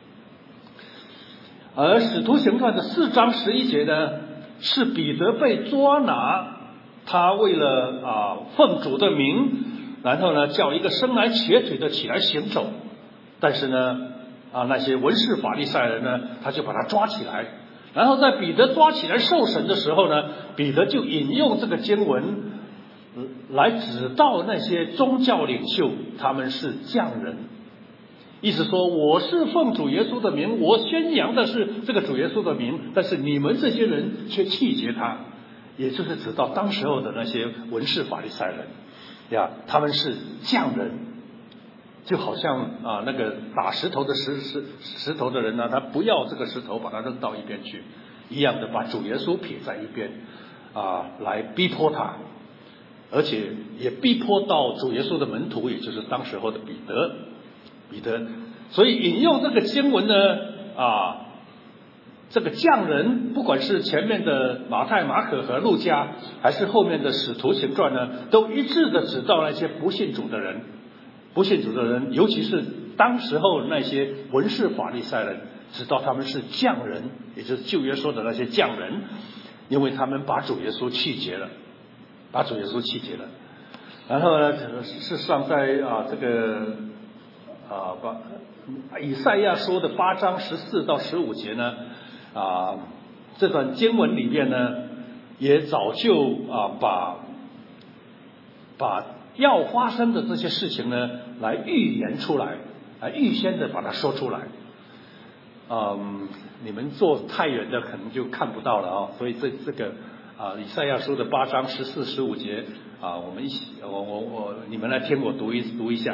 而使徒行传的四章十一节呢，是彼得被捉拿，他为了啊奉主的名，然后呢叫一个生来瘸腿的起来行走，但是呢啊那些文士法利赛人呢，他就把他抓起来，然后在彼得抓起来受审的时候呢，彼得就引用这个经文来指导那些宗教领袖，他们是匠人。意思说，我是奉主耶稣的名，我宣扬的是这个主耶稣的名，但是你们这些人却弃绝他，也就是指到当时候的那些文士法利赛人呀，他们是匠人，就好像啊那个打石头的石石石头的人呢，他不要这个石头，把它扔到一边去，一样的把主耶稣撇在一边啊，来逼迫他，而且也逼迫到主耶稣的门徒，也就是当时候的彼得。彼得，所以引用这个经文呢，啊，这个匠人，不管是前面的马太、马可和路加，还是后面的使徒行传呢，都一致的指到那些不信主的人，不信主的人，尤其是当时候那些文士法利赛人，指到他们是匠人，也就是旧约说的那些匠人，因为他们把主耶稣弃绝了，把主耶稣弃绝了。然后呢，事实上在啊这个。啊，把以赛亚说的八章十四到十五节呢，啊，这段经文里面呢，也早就啊把把要发生的这些事情呢，来预言出来，来预先的把它说出来。嗯，你们坐太远的可能就看不到了啊，所以这这个啊以赛亚书的八章十四十五节啊，我们一起，我我我，你们来听我读一读一下。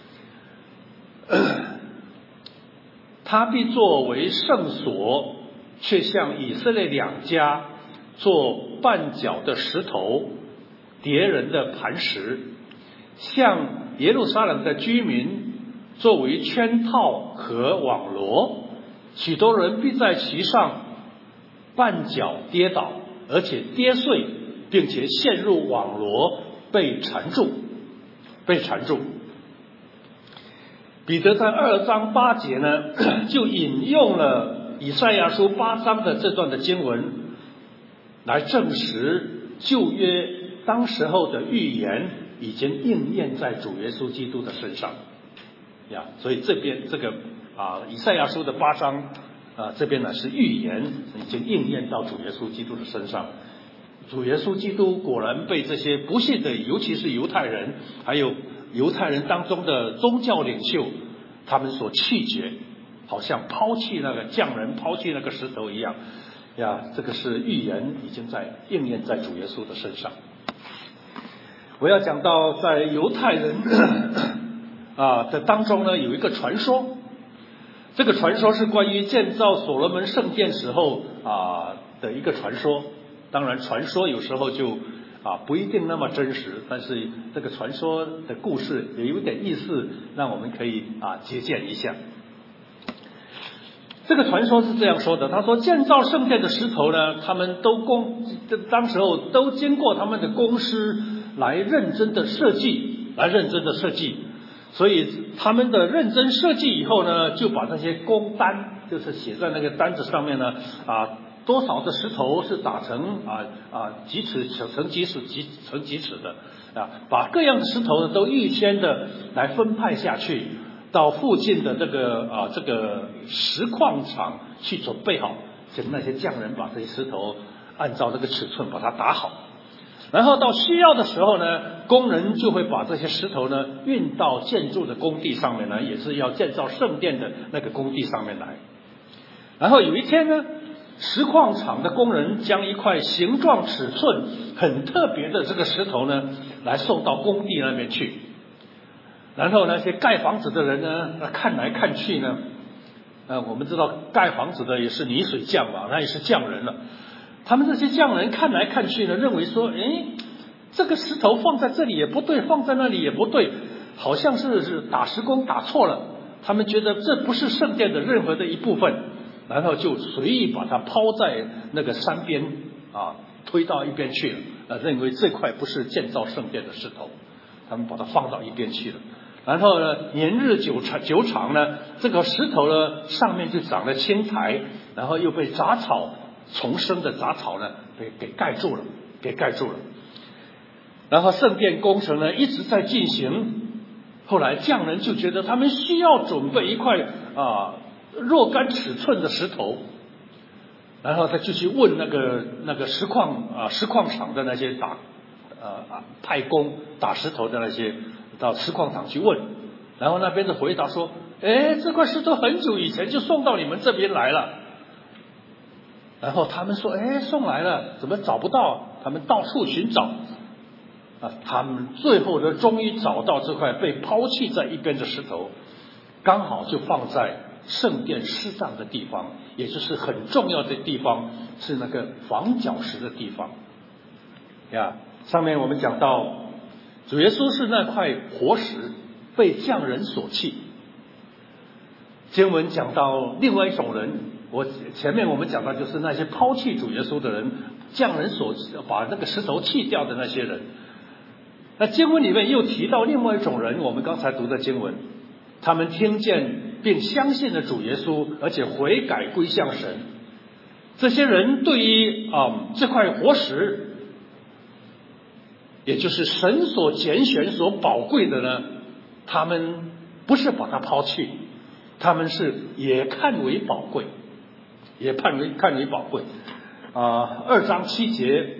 他必作为圣所，却向以色列两家做绊脚的石头，敌人的磐石，向耶路撒冷的居民作为圈套和网罗，许多人必在其上绊脚跌倒，而且跌碎，并且陷入网罗，被缠住，被缠住。彼得在二章八节呢，就引用了以赛亚书八章的这段的经文，来证实旧约当时候的预言已经应验在主耶稣基督的身上呀。所以这边这个啊以赛亚书的八章啊这边呢是预言已经应验到主耶稣基督的身上。主耶稣基督果然被这些不信的，尤其是犹太人，还有犹太人当中的宗教领袖，他们所弃绝，好像抛弃那个匠人抛弃那个石头一样呀。这个是预言已经在应验在主耶稣的身上。我要讲到在犹太人啊的当中呢，有一个传说，这个传说是关于建造所罗门圣殿时候啊的一个传说。当然传说有时候就啊不一定那么真实，但是这个传说的故事也有点意思，让我们可以啊借鉴一下。这个传说是这样说的，他说建造圣殿的石头呢，他们都工当时候都经过他们的工师来认真的设计，来认真的设计，所以他们的认真设计以后呢，就把那些工单就是写在那个单子上面呢啊。多少的石头是打成啊啊几尺乘几尺几乘几尺的啊，把各样的石头呢都预先的来分派下去，到附近的这个啊这个石矿场去准备好，请那些匠人把这些石头按照这个尺寸把它打好，然后到需要的时候呢，工人就会把这些石头呢运到建筑的工地上面呢，也是要建造圣殿的那个工地上面来。然后有一天呢，石矿场的工人将一块形状尺寸很特别的这个石头呢，来送到工地那边去。然后那些盖房子的人呢，看来看去呢，呃，我们知道盖房子的也是泥水匠嘛，那也是匠人了。他们这些匠人看来看去呢，认为说，诶，这个石头放在这里也不对，放在那里也不对，好像是是打石工打错了。他们觉得这不是圣殿的任何的一部分。然后就随意把它抛在那个山边啊，推到一边去了。呃，认为这块不是建造圣殿的石头，他们把它放到一边去了。然后呢，年日久长久长呢，这个石头呢上面就长了青苔，然后又被杂草丛生的杂草呢给给盖住了，给盖住了。然后圣殿工程呢一直在进行，后来匠人就觉得他们需要准备一块啊。若干尺寸的石头，然后他就去问那个那个石矿啊石矿场的那些打呃派工打石头的那些，到石矿场去问，然后那边的回答说，哎，这块石头很久以前就送到你们这边来了。然后他们说，哎，送来了，怎么找不到？他们到处寻找啊，他们最后呢终于找到这块被抛弃在一边的石头，刚好就放在圣殿施葬的地方，也就是很重要的地方，是那个房角石的地方呀。上面我们讲到主耶稣是那块活石被匠人所弃。经文讲到另外一种人，我前面我们讲到就是那些抛弃主耶稣的人，匠人所把那个石头弃掉的那些人。那经文里面又提到另外一种人，我们刚才读的经文，他们听见并相信了主耶稣，而且悔改归向神。这些人对于啊、嗯、这块活石，也就是神所拣选所宝贵的呢，他们不是把它抛弃，他们是也看为宝贵，也看为看为宝贵啊、呃。二章七节。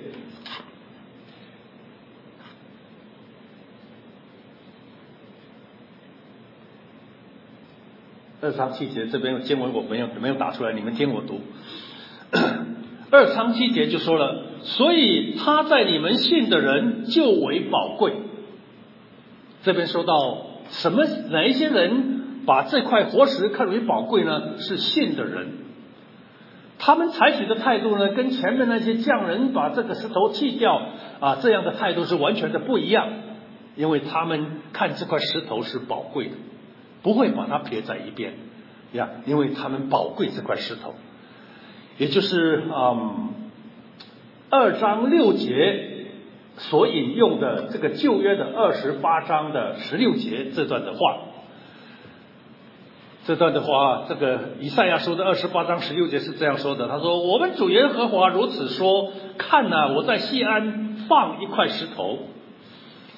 二章七节这边经文我没有没有打出来，你们听我读。二章七节就说了，所以他在你们信的人就为宝贵。这边说到什么？哪一些人把这块活石看为宝贵呢？是信的人。他们采取的态度呢，跟前面那些匠人把这个石头弃掉啊这样的态度是完全的不一样，因为他们看这块石头是宝贵的。不会把它撇在一边呀，因为他们宝贵这块石头。也就是嗯，二章六节所引用的这个旧约的二十八章的十六节这段的话，这段的话，这个以赛亚书的二十八章十六节是这样说的，他说，我们主耶和华如此说，看哪、啊，我在西安放一块石头，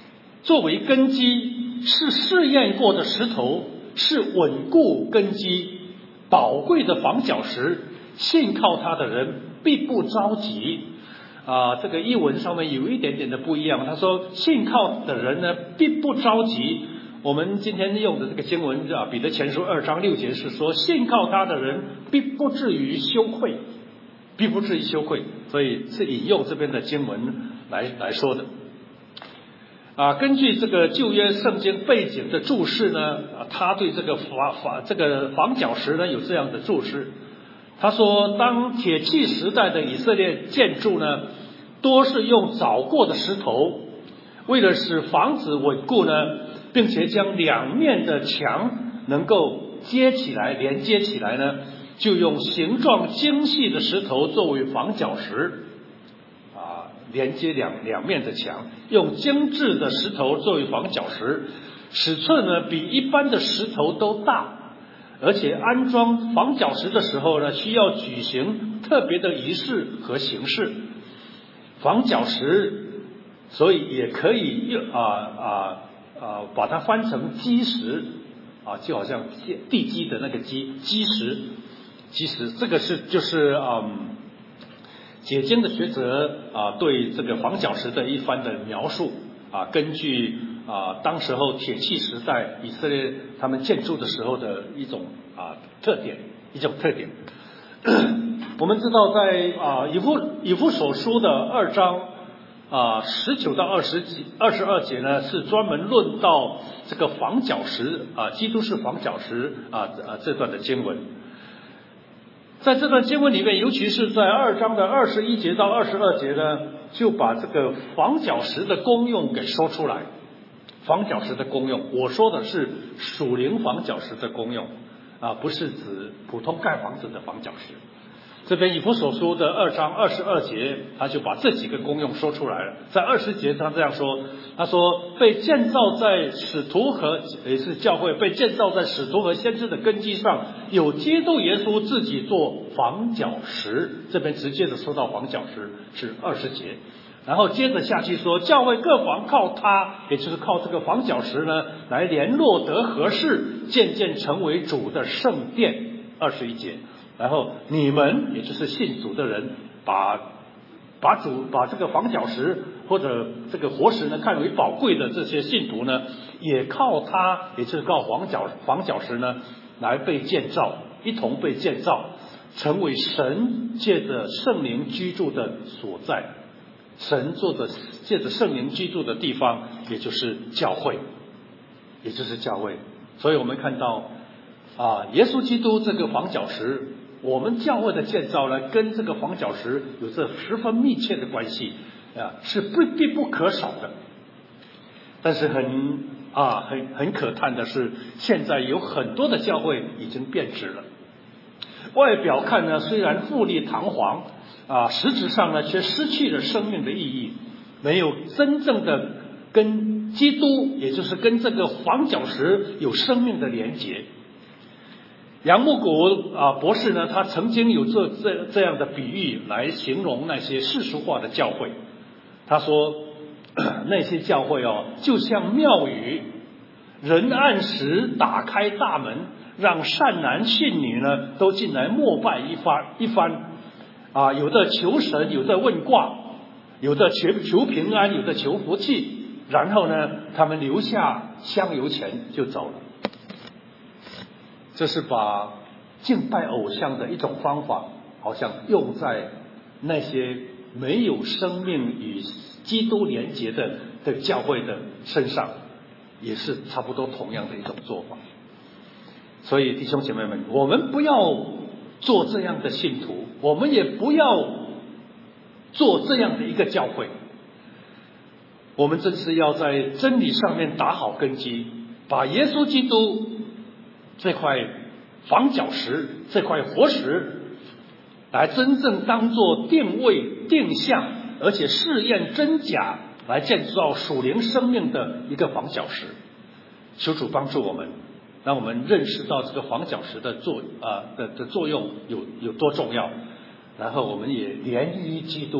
作为根基，是试验过的石头，是稳固根基宝贵的房角石，信靠他的人必不着急。啊，这个译文上面有一点点的不一样，他说信靠的人呢必不着急。我们今天用的这个经文啊，彼得前书二章六节是说，信靠他的人必不至于羞愧，必不至于羞愧，所以是引用这边的经文来来说的。啊，根据这个旧约圣经背景的注释呢，啊，他对这个房房这个房角石呢有这样的注释。他说，当铁器时代的以色列建筑呢，多是用凿过的石头，为了使房子稳固呢，并且将两面的墙能够接起来连接起来呢，就用形状精细的石头作为房角石，啊，连接两两面的墙，用精致的石头作为房角石，尺寸呢比一般的石头都大，而且安装房角石的时候呢，需要举行特别的仪式和形式。房角石，所以也可以啊啊啊把它翻成基石啊，就好像地基的那个基基石，基石这个是就是嗯解经的学者啊对这个房角石的一番的描述啊，根据啊当时候铁器时代以色列他们建筑的时候的一种啊特点，一种特点。我们知道在啊以弗以弗所书的二章啊十九到二十节二十二节呢，是专门论到这个房角石啊，基督是房角石啊啊这段的经文。在这段经文里面，尤其是在二章的二十一节到二十二节呢，就把这个房角石的功用给说出来。房角石的功用，我说的是属灵房角石的功用啊，不是指普通盖房子的房角石。这边以弗所书的二章二十二节，他就把这几个功用说出来了。在二十节他这样说，他说被建造在使徒和也是教会被建造在使徒和先知的根基上，有基督耶稣自己做房角石。这边直接的说到房角石是二十节，然后接着下去说，教会各房靠他，也就是靠这个房角石呢，来联络得合适，渐渐成为主的圣殿。二十一节。然后你们也就是信主的人，把把主把这个房角石或者这个活石呢看为宝贵的这些信徒呢，也靠它，也就是靠房角房角石呢来被建造，一同被建造，成为神借着圣灵居住的所在。神坐着借着圣灵居住的地方，也就是教会，也就是教会。所以我们看到啊，耶稣基督这个房角石，我们教会的建造呢，跟这个房角石有着十分密切的关系啊，是不必不可少的。但是很啊很很可叹的是，现在有很多的教会已经变质了。外表看呢，虽然富丽堂皇啊，实质上呢，却失去了生命的意义，没有真正的跟基督，也就是跟这个房角石有生命的连结。杨牧谷啊博士呢，他曾经有这这这样的比喻来形容那些世俗化的教会。他说，那些教会哦，就像庙宇，人按时打开大门，让善男信女呢都进来膜拜一番一番啊，有的求神，有的问卦，有的求求平安，有的求福气，然后呢，他们留下香油钱就走了。这是把敬拜偶像的一种方法，好像用在那些没有生命与基督连结的的教会的身上，也是差不多同样的一种做法。所以弟兄姐妹们，我们不要做这样的信徒，我们也不要做这样的一个教会。我们真是要在真理上面打好根基，把耶稣基督这块房角石，这块活石，来真正当作定位定向，而且试验真假，来建造属灵生命的一个房角石。求主帮助我们，让我们认识到这个房角石的作啊、呃、的的作用有有多重要，然后我们也连于基督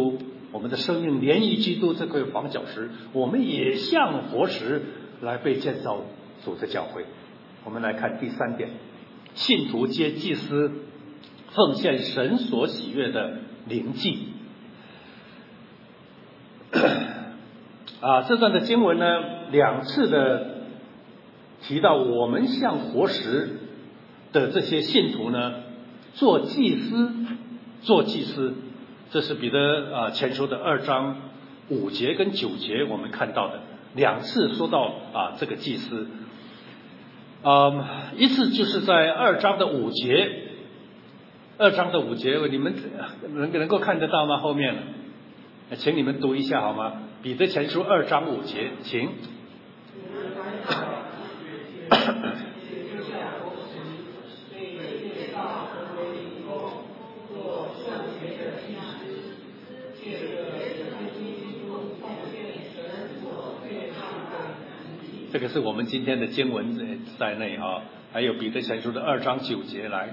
我们的生命连于基督这块房角石，我们也像活石来被建造主的教会。我们来看第三点，信徒皆祭司，奉献神所喜悦的灵祭。啊，这段的经文呢，两次的提到我们像活石的这些信徒呢，做祭司，做祭司，这是彼得啊前书的二章五节跟九节我们看到的，两次说到啊这个祭司，嗯，一次就是在二章的五节，二章的五节，你们能能够看得到吗？后面，请你们读一下好吗？彼得前书二章五节，请。这个是我们今天的经文在内啊，还有彼得前书的二章九节来。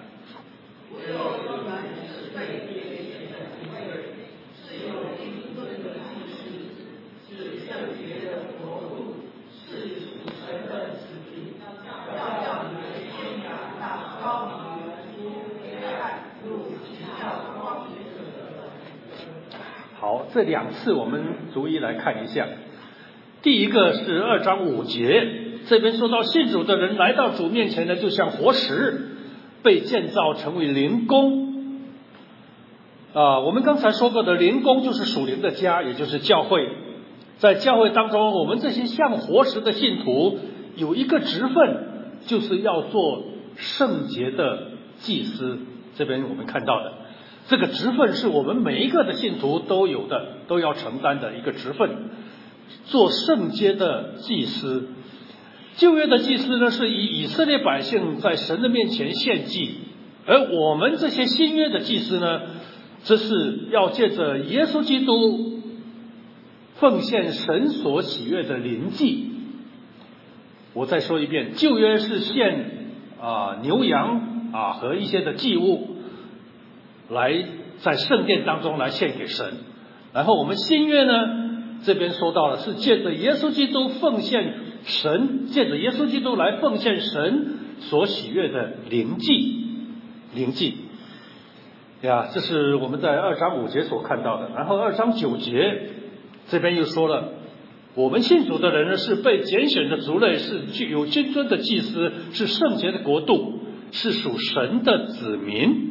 好，这两次我们逐一来看一下。第一个是二章五节，这边说到信主的人来到主面前呢，就像活石，被建造成为灵宫。啊，我们刚才说过的灵宫就是属灵的家，也就是教会。在教会当中，我们这些像活石的信徒有一个职分，就是要做圣洁的祭司。这边我们看到的这个职分是我们每一个的信徒都有的，都要承担的一个职分，做圣洁的祭司。旧约的祭司呢，是以以色列百姓在神的面前献祭，而我们这些新约的祭司呢，这是要借着耶稣基督奉献神所喜悦的灵祭。我再说一遍，旧约是献啊牛羊啊和一些的祭物来在圣殿当中来献给神，然后我们新约呢，这边说到了是借着耶稣基督奉献神，借着耶稣基督来奉献神所喜悦的灵祭，灵祭呀，这是我们在二章五节所看到的。然后二章九节这边又说了，我们信主的人呢，是被拣选的族类，是具有君尊的祭司，是圣洁的国度，是属神的子民。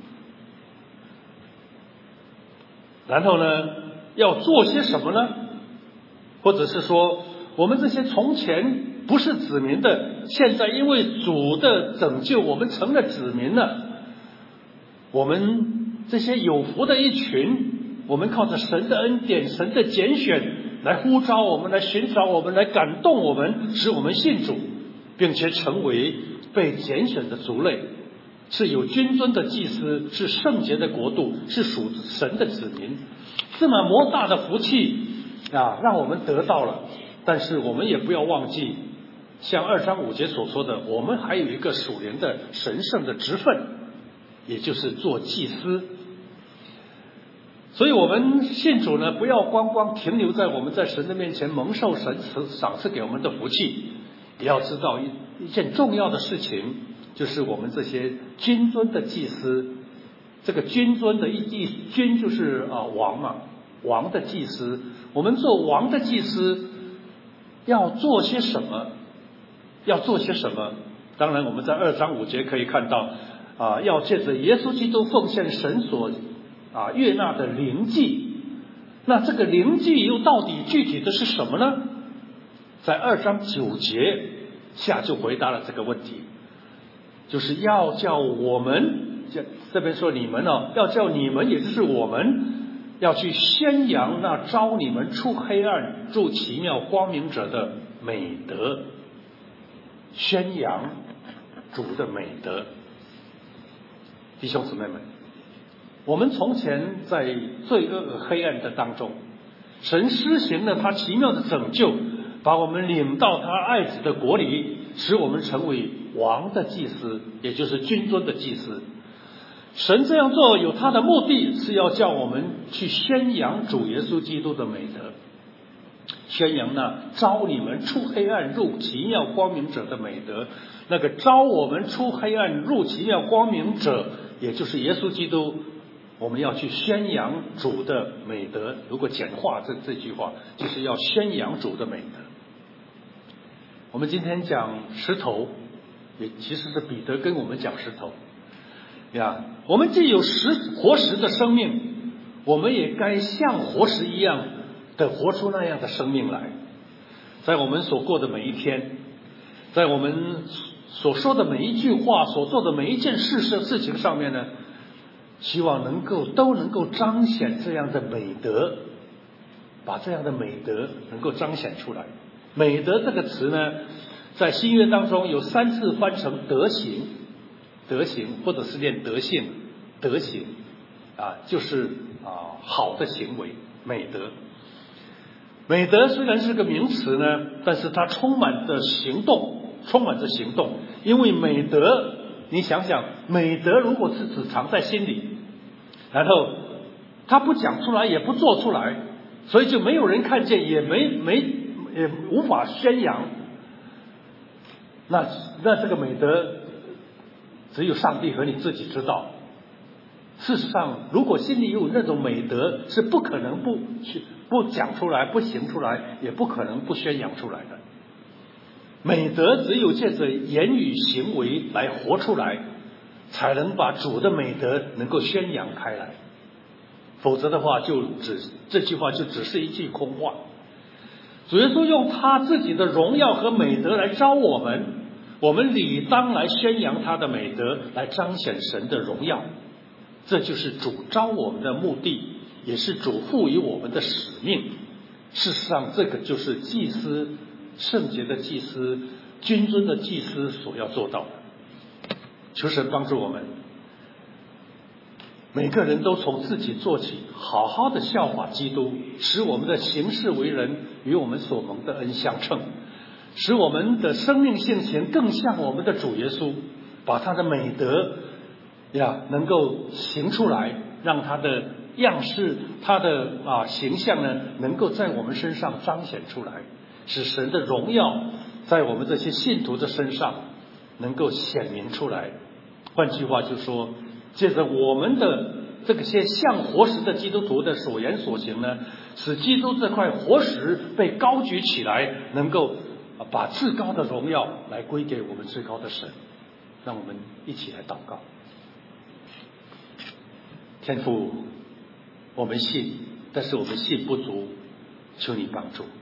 然后呢，要做些什么呢？或者是说，我们这些从前不是子民的，现在因为主的拯救，我们成了子民了。我们这些有福的一群，我们靠着神的恩典、神的拣选来呼召我们，来寻找我们，来感动我们，使我们信主，并且成为被拣选的族类，是有君尊的祭司，是圣洁的国度，是属神的子民。这么莫大的福气啊，让我们得到了。但是我们也不要忘记，像二章五节所说的，我们还有一个属灵的神圣的职分，也就是做祭司。所以我们信主呢，不要光光停留在我们在神的面前蒙受神赏赐给我们的福气，也要知道一一件重要的事情，就是我们这些君尊的祭司。这个君尊的意君就是啊王嘛，王的祭司。我们做王的祭司要做些什么？要做些什么？当然我们在二章五节可以看到啊，要借着耶稣基督奉献神所啊悦纳的灵祭。那这个灵祭又到底具体的是什么呢？在二章九节下就回答了这个问题，就是要叫我们，这边说你们哦，要叫你们，也就是我们，要去宣扬那召你们出黑暗入奇妙光明者的美德，宣扬主的美德。弟兄姊妹们，我们从前在罪恶黑暗的当中，神施行了他奇妙的拯救，把我们领到他爱子的国里，使我们成为王的祭司，也就是君尊的祭司。 神这样做有他的目的，是要叫我们去宣扬主耶稣基督的美德，宣扬那招你们出黑暗入奇妙光明者的美德。那个招我们出黑暗入奇妙光明者，也就是耶稣基督，我们要去宣扬主的美德。如果简化这这句话，就是要宣扬主的美德。我们今天讲石头，也其实是彼得跟我们讲石头呀。我们既有石活石的生命，我们也该像活石一样的活出那样的生命来。在我们所过的每一天，在我们所说的每一句话，所做的每一件事事事情上面呢，希望能够都能够彰显这样的美德，把这样的美德能够彰显出来。美德这个词呢，在新约当中有三次翻成德行，德行或者是念德性，德行啊，就是啊好的行为，美德。美德虽然是个名词呢，但是它充满着行动，充满着行动。因为美德，你想想，美德如果是只藏在心里，然后他不讲出来，也不做出来，所以就没有人看见，也没没也无法宣扬。那那这个美德，只有上帝和你自己知道。事实上，如果心里有那种美德，是不可能不去不讲出来，不行出来，也不可能不宣扬出来的。美德只有借着言语行为来活出来，才能把主的美德能够宣扬开来。否则的话，就只这句话就只是一句空话。主耶稣用他自己的荣耀和美德来招我们，我们理当来宣扬他的美德，来彰显神的荣耀。这就是主招我们的目的，也是主赋予我们的使命。事实上，这个就是祭司，圣洁的祭司，君尊的祭司所要做到的。求神帮助我们，每个人都从自己做起，好好的效法基督，使我们的行事为人与我们所蒙的恩相称，使我们的生命性情更像我们的主耶稣，把他的美德呀能够行出来，让他的样式，他的啊形象呢，能够在我们身上彰显出来，使神的荣耀在我们这些信徒的身上能够显明出来。换句话就说，借着我们的这个些像活石的基督徒的所言所行呢，使基督这块活石被高举起来，能够把至高的荣耀来归给我们最高的神。让我们一起来祷告。天父，我们信，但是我们信不足，求你帮助。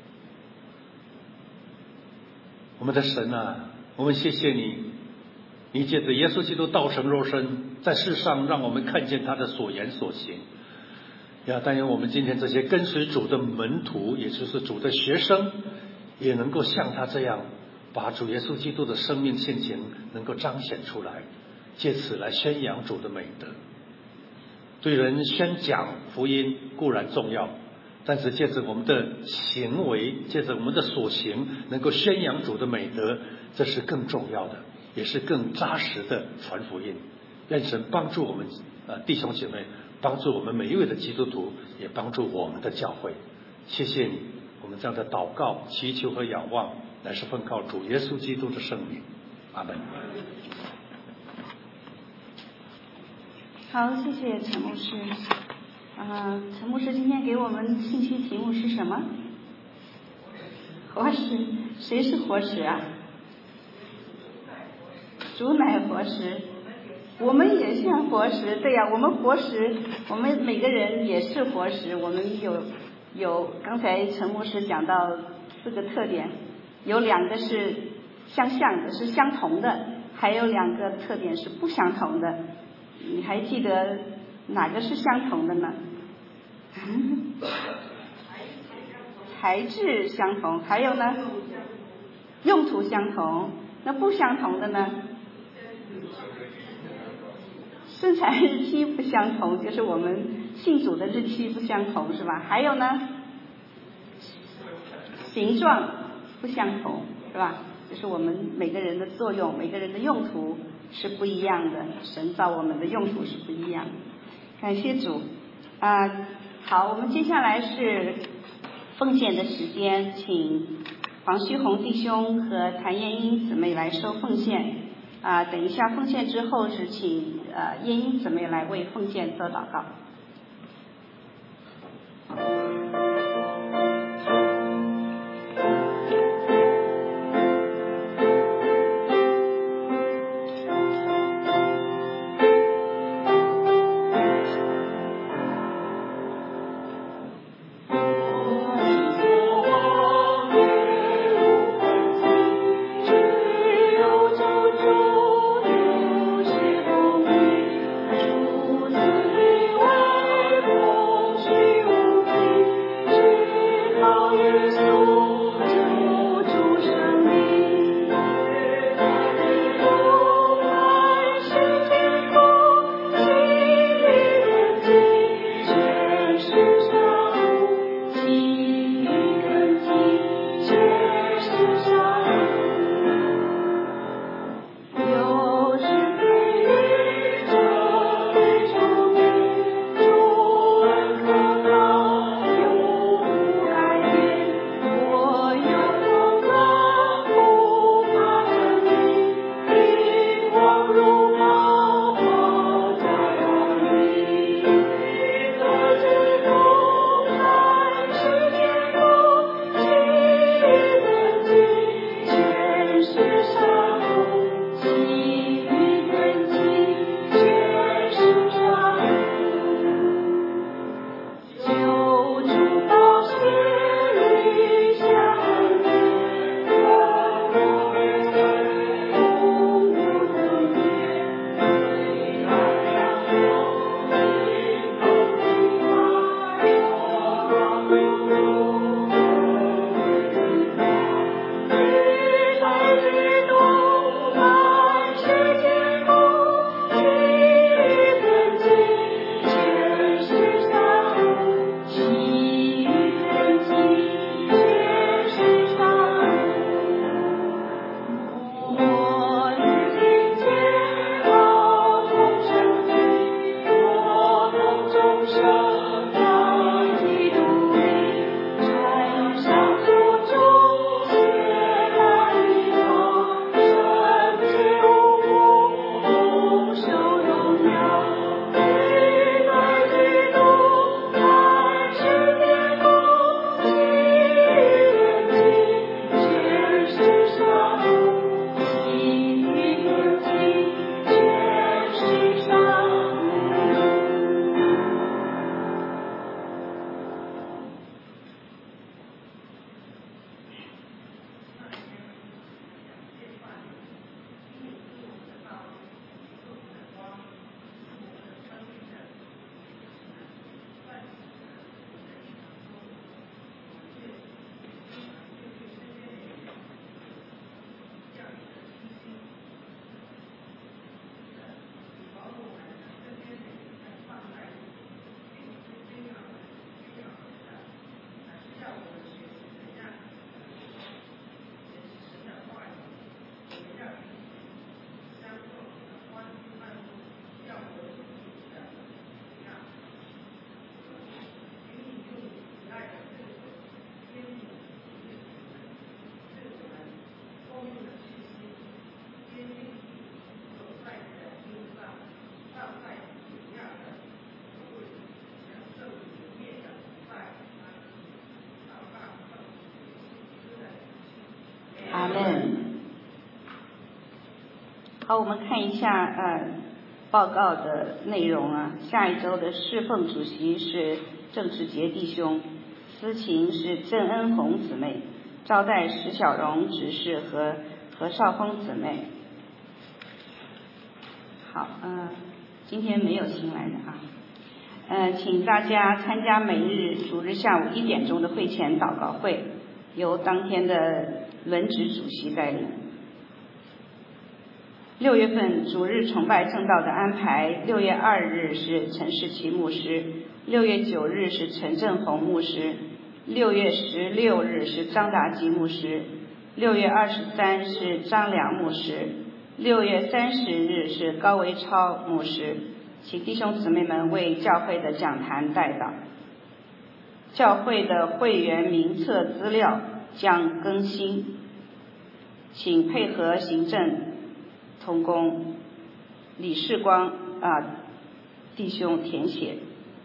我们的神啊，我们谢谢你，你借着耶稣基督道成肉身，在世上让我们看见他的所言所行。呀，但愿我们今天这些跟随主的门徒，也就是主的学生，也能够像他这样，把主耶稣基督的生命性情能够彰显出来，借此来宣扬主的美德。对人宣讲福音固然重要，但是借着我们的行为，借着我们的所行，能够宣扬主的美德，这是更重要的，也是更扎实的传福音。愿神帮助我们呃弟兄姐妹，帮助我们每一位的基督徒，也帮助我们的教会。谢谢你，我们这样的祷告、祈求和仰望，乃是奉靠主耶稣基督的圣名。阿门。 好，谢谢陈牧师。呃，陈牧师今天给我们信息题目是什么？活石。谁是活石啊？主乃活石。我们也像活石，对呀、啊，我们活石，我们每个人也是活石。我们有有，刚才陈牧师讲到四个特点，有两个是相像的，是相同的，还有两个特点是不相同的。你还记得哪个是相同的呢？材质相同，还有呢？用途相同。那不相同的呢？生产日期不相同，就是我们信主的日期不相同，是吧？还有呢？形状不相同，是吧？就是我们每个人的作用，每个人的用途是不一样的，神造我们的用途是不一样的。感谢主啊、呃！好，我们接下来是奉献的时间，请黄旭红弟兄和谭燕英姊妹来收奉献啊、呃。等一下奉献之后是请呃燕英姊妹来为奉献做祷告。阿们。好，我们看一下呃报告的内容啊。下一周的侍奉主席是郑志杰弟兄，司琴是郑恩红姊妹，招待石小荣执事和何少峰姊妹。好，嗯、呃，今天没有新来的啊。呃，请大家参加每日主日下午一点钟的会前祷告会，由当天的轮值主席带领。六月份主日崇拜正道的安排，六月二日是陈世奇牧师，六月九日是陈振宏牧师，六月十六日是张达基牧师，六月二十三是张良牧师， 六月三十日是高维超牧师，请弟兄姊妹们为教会的讲坛代祷。教会的会员名册资料将更新，请配合行政同工李世光啊弟兄填写。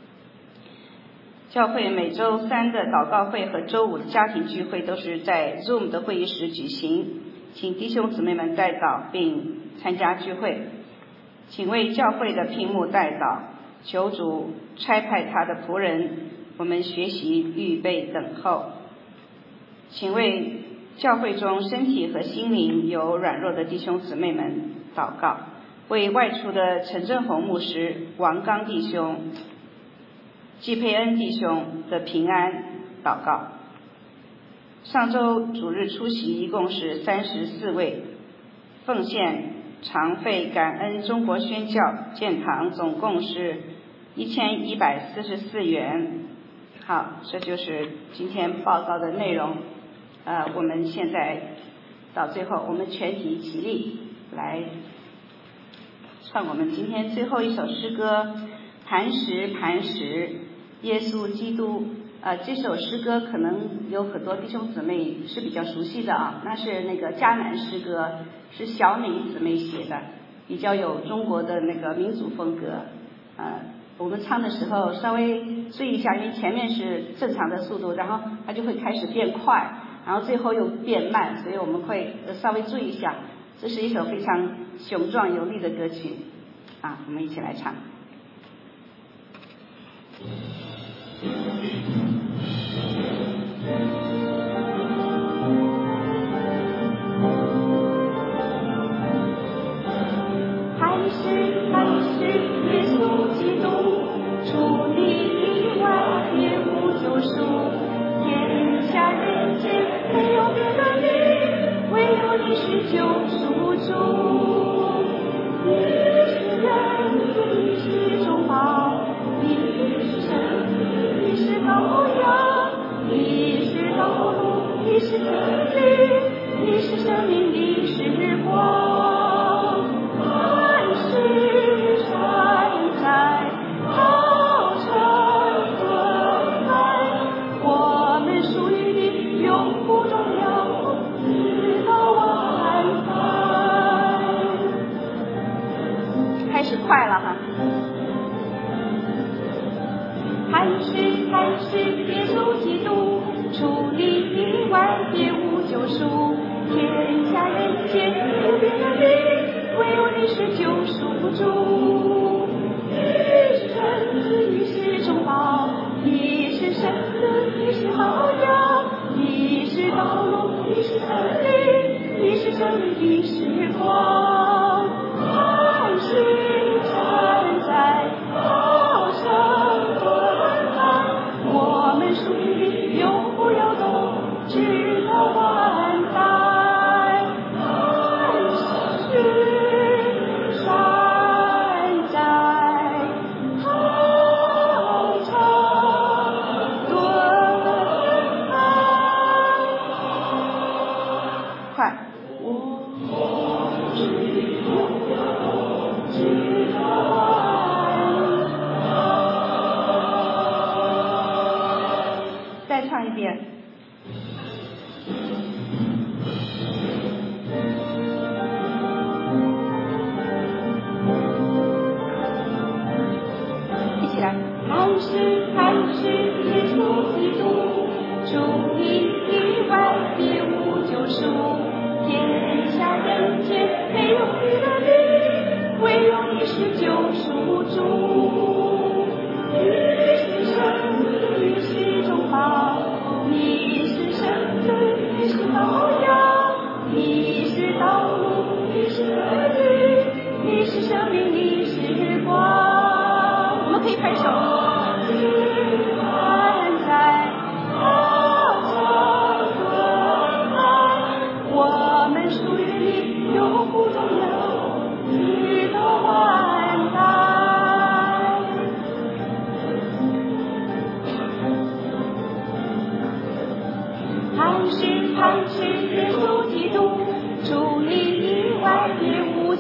教会每周三的祷告会和周五的家庭聚会都是在 Zoom 的会议室举行，请弟兄姊妹们代祷并参加聚会。请为教会的屏幕代祷，求主差派他的仆人，我们学习预备等候。请为教会中身体和心灵有软弱的弟兄姊妹们祷告，为外出的陈正宏牧师、王刚弟兄、季佩恩弟兄的平安祷告。上周主日出席一共是三十四位，奉献常费感恩中国宣教建堂总共是一千一百四十四元。好，这就是今天报告的内容。呃，我们现在到最后，我们全体起立来唱我们今天最后一首诗歌《磐石磐石耶稣基督》。呃，这首诗歌可能有很多弟兄姊妹是比较熟悉的啊，那是那个迦南诗歌，是小敏姊妹写的，比较有中国的那个民族风格。呃，我们唱的时候稍微注意一下，因为前面是正常的速度，然后它就会开始变快，然后最后又变慢，所以我们会稍微注意一下。这是一首非常雄壮有力的歌曲啊，我们一起来唱。 磐石磐石耶稣基督，除你以外别无救赎，天下人间没有别的名，唯有你是救赎主。你是人子，你是中保，你是神，你是羔羊，你是道路，你是真理，你是生命，你是光。磐石山在高城盾牌，我们属于你，永不动摇，直到万代。 开始快了哈。 磐石磐石耶稣基督，除你以外别无救赎，天下人间没有别的名，唯有你是救赎主。你是神子，你是中保，你是神子，你是羔羊，你是道路，你是真理，你是生命，你是光。磐石站在高城盾牌，我们属于你，永不摇动，直到万代。磐石山在高城盾牌。 快。再唱一遍。一起来。 磐石磐石耶稣基督，除你以外别无救赎，天下人间没有别的名，唯有你是救赎主。你是神子，你是中保，你是神子，你是羔羊，你是道路，你是真理，你是生命，你是光。 我们可以拍手。 站在高城盾牌，我们属于你，永不动摇，直到万代。磐石磐石耶稣基督，除你以外别无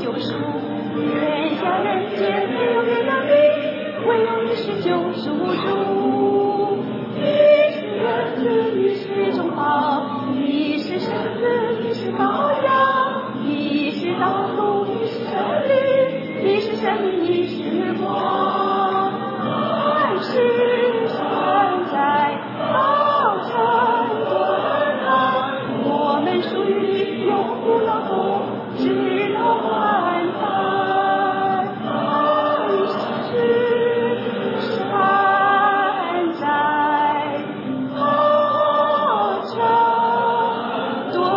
是救赎主，你是人子，你是中保，你是圣子，你是羔羊，你是道路，你是真理，你是生命，你是光，爱是山在高山多高，我们属于你，永不老后，直到万代。爱是山在高山多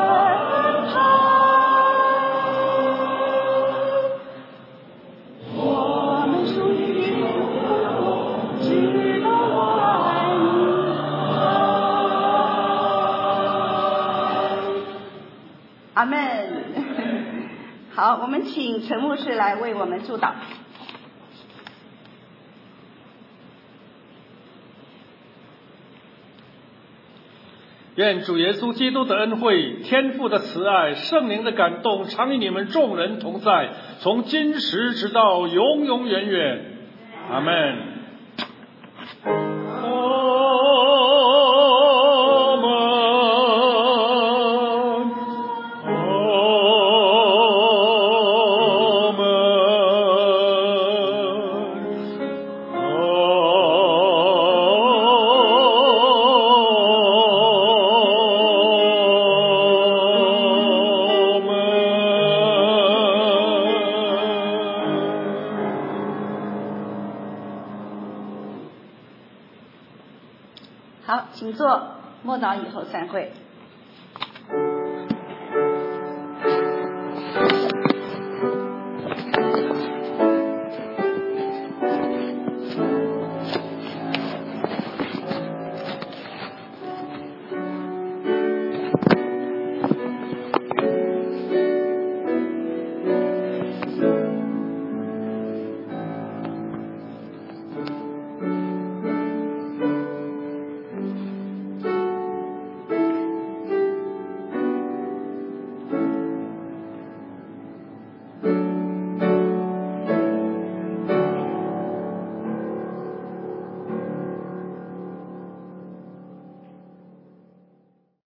我们属于你，永不老后，直到万代。 阿门。好，我们请陈牧师来为我们祝祷。 愿主耶稣基督的恩惠、天父的慈爱、圣灵的感动，常与你们众人同在，从今时直到永永远远。阿门。 好，请坐，默祷以后散会。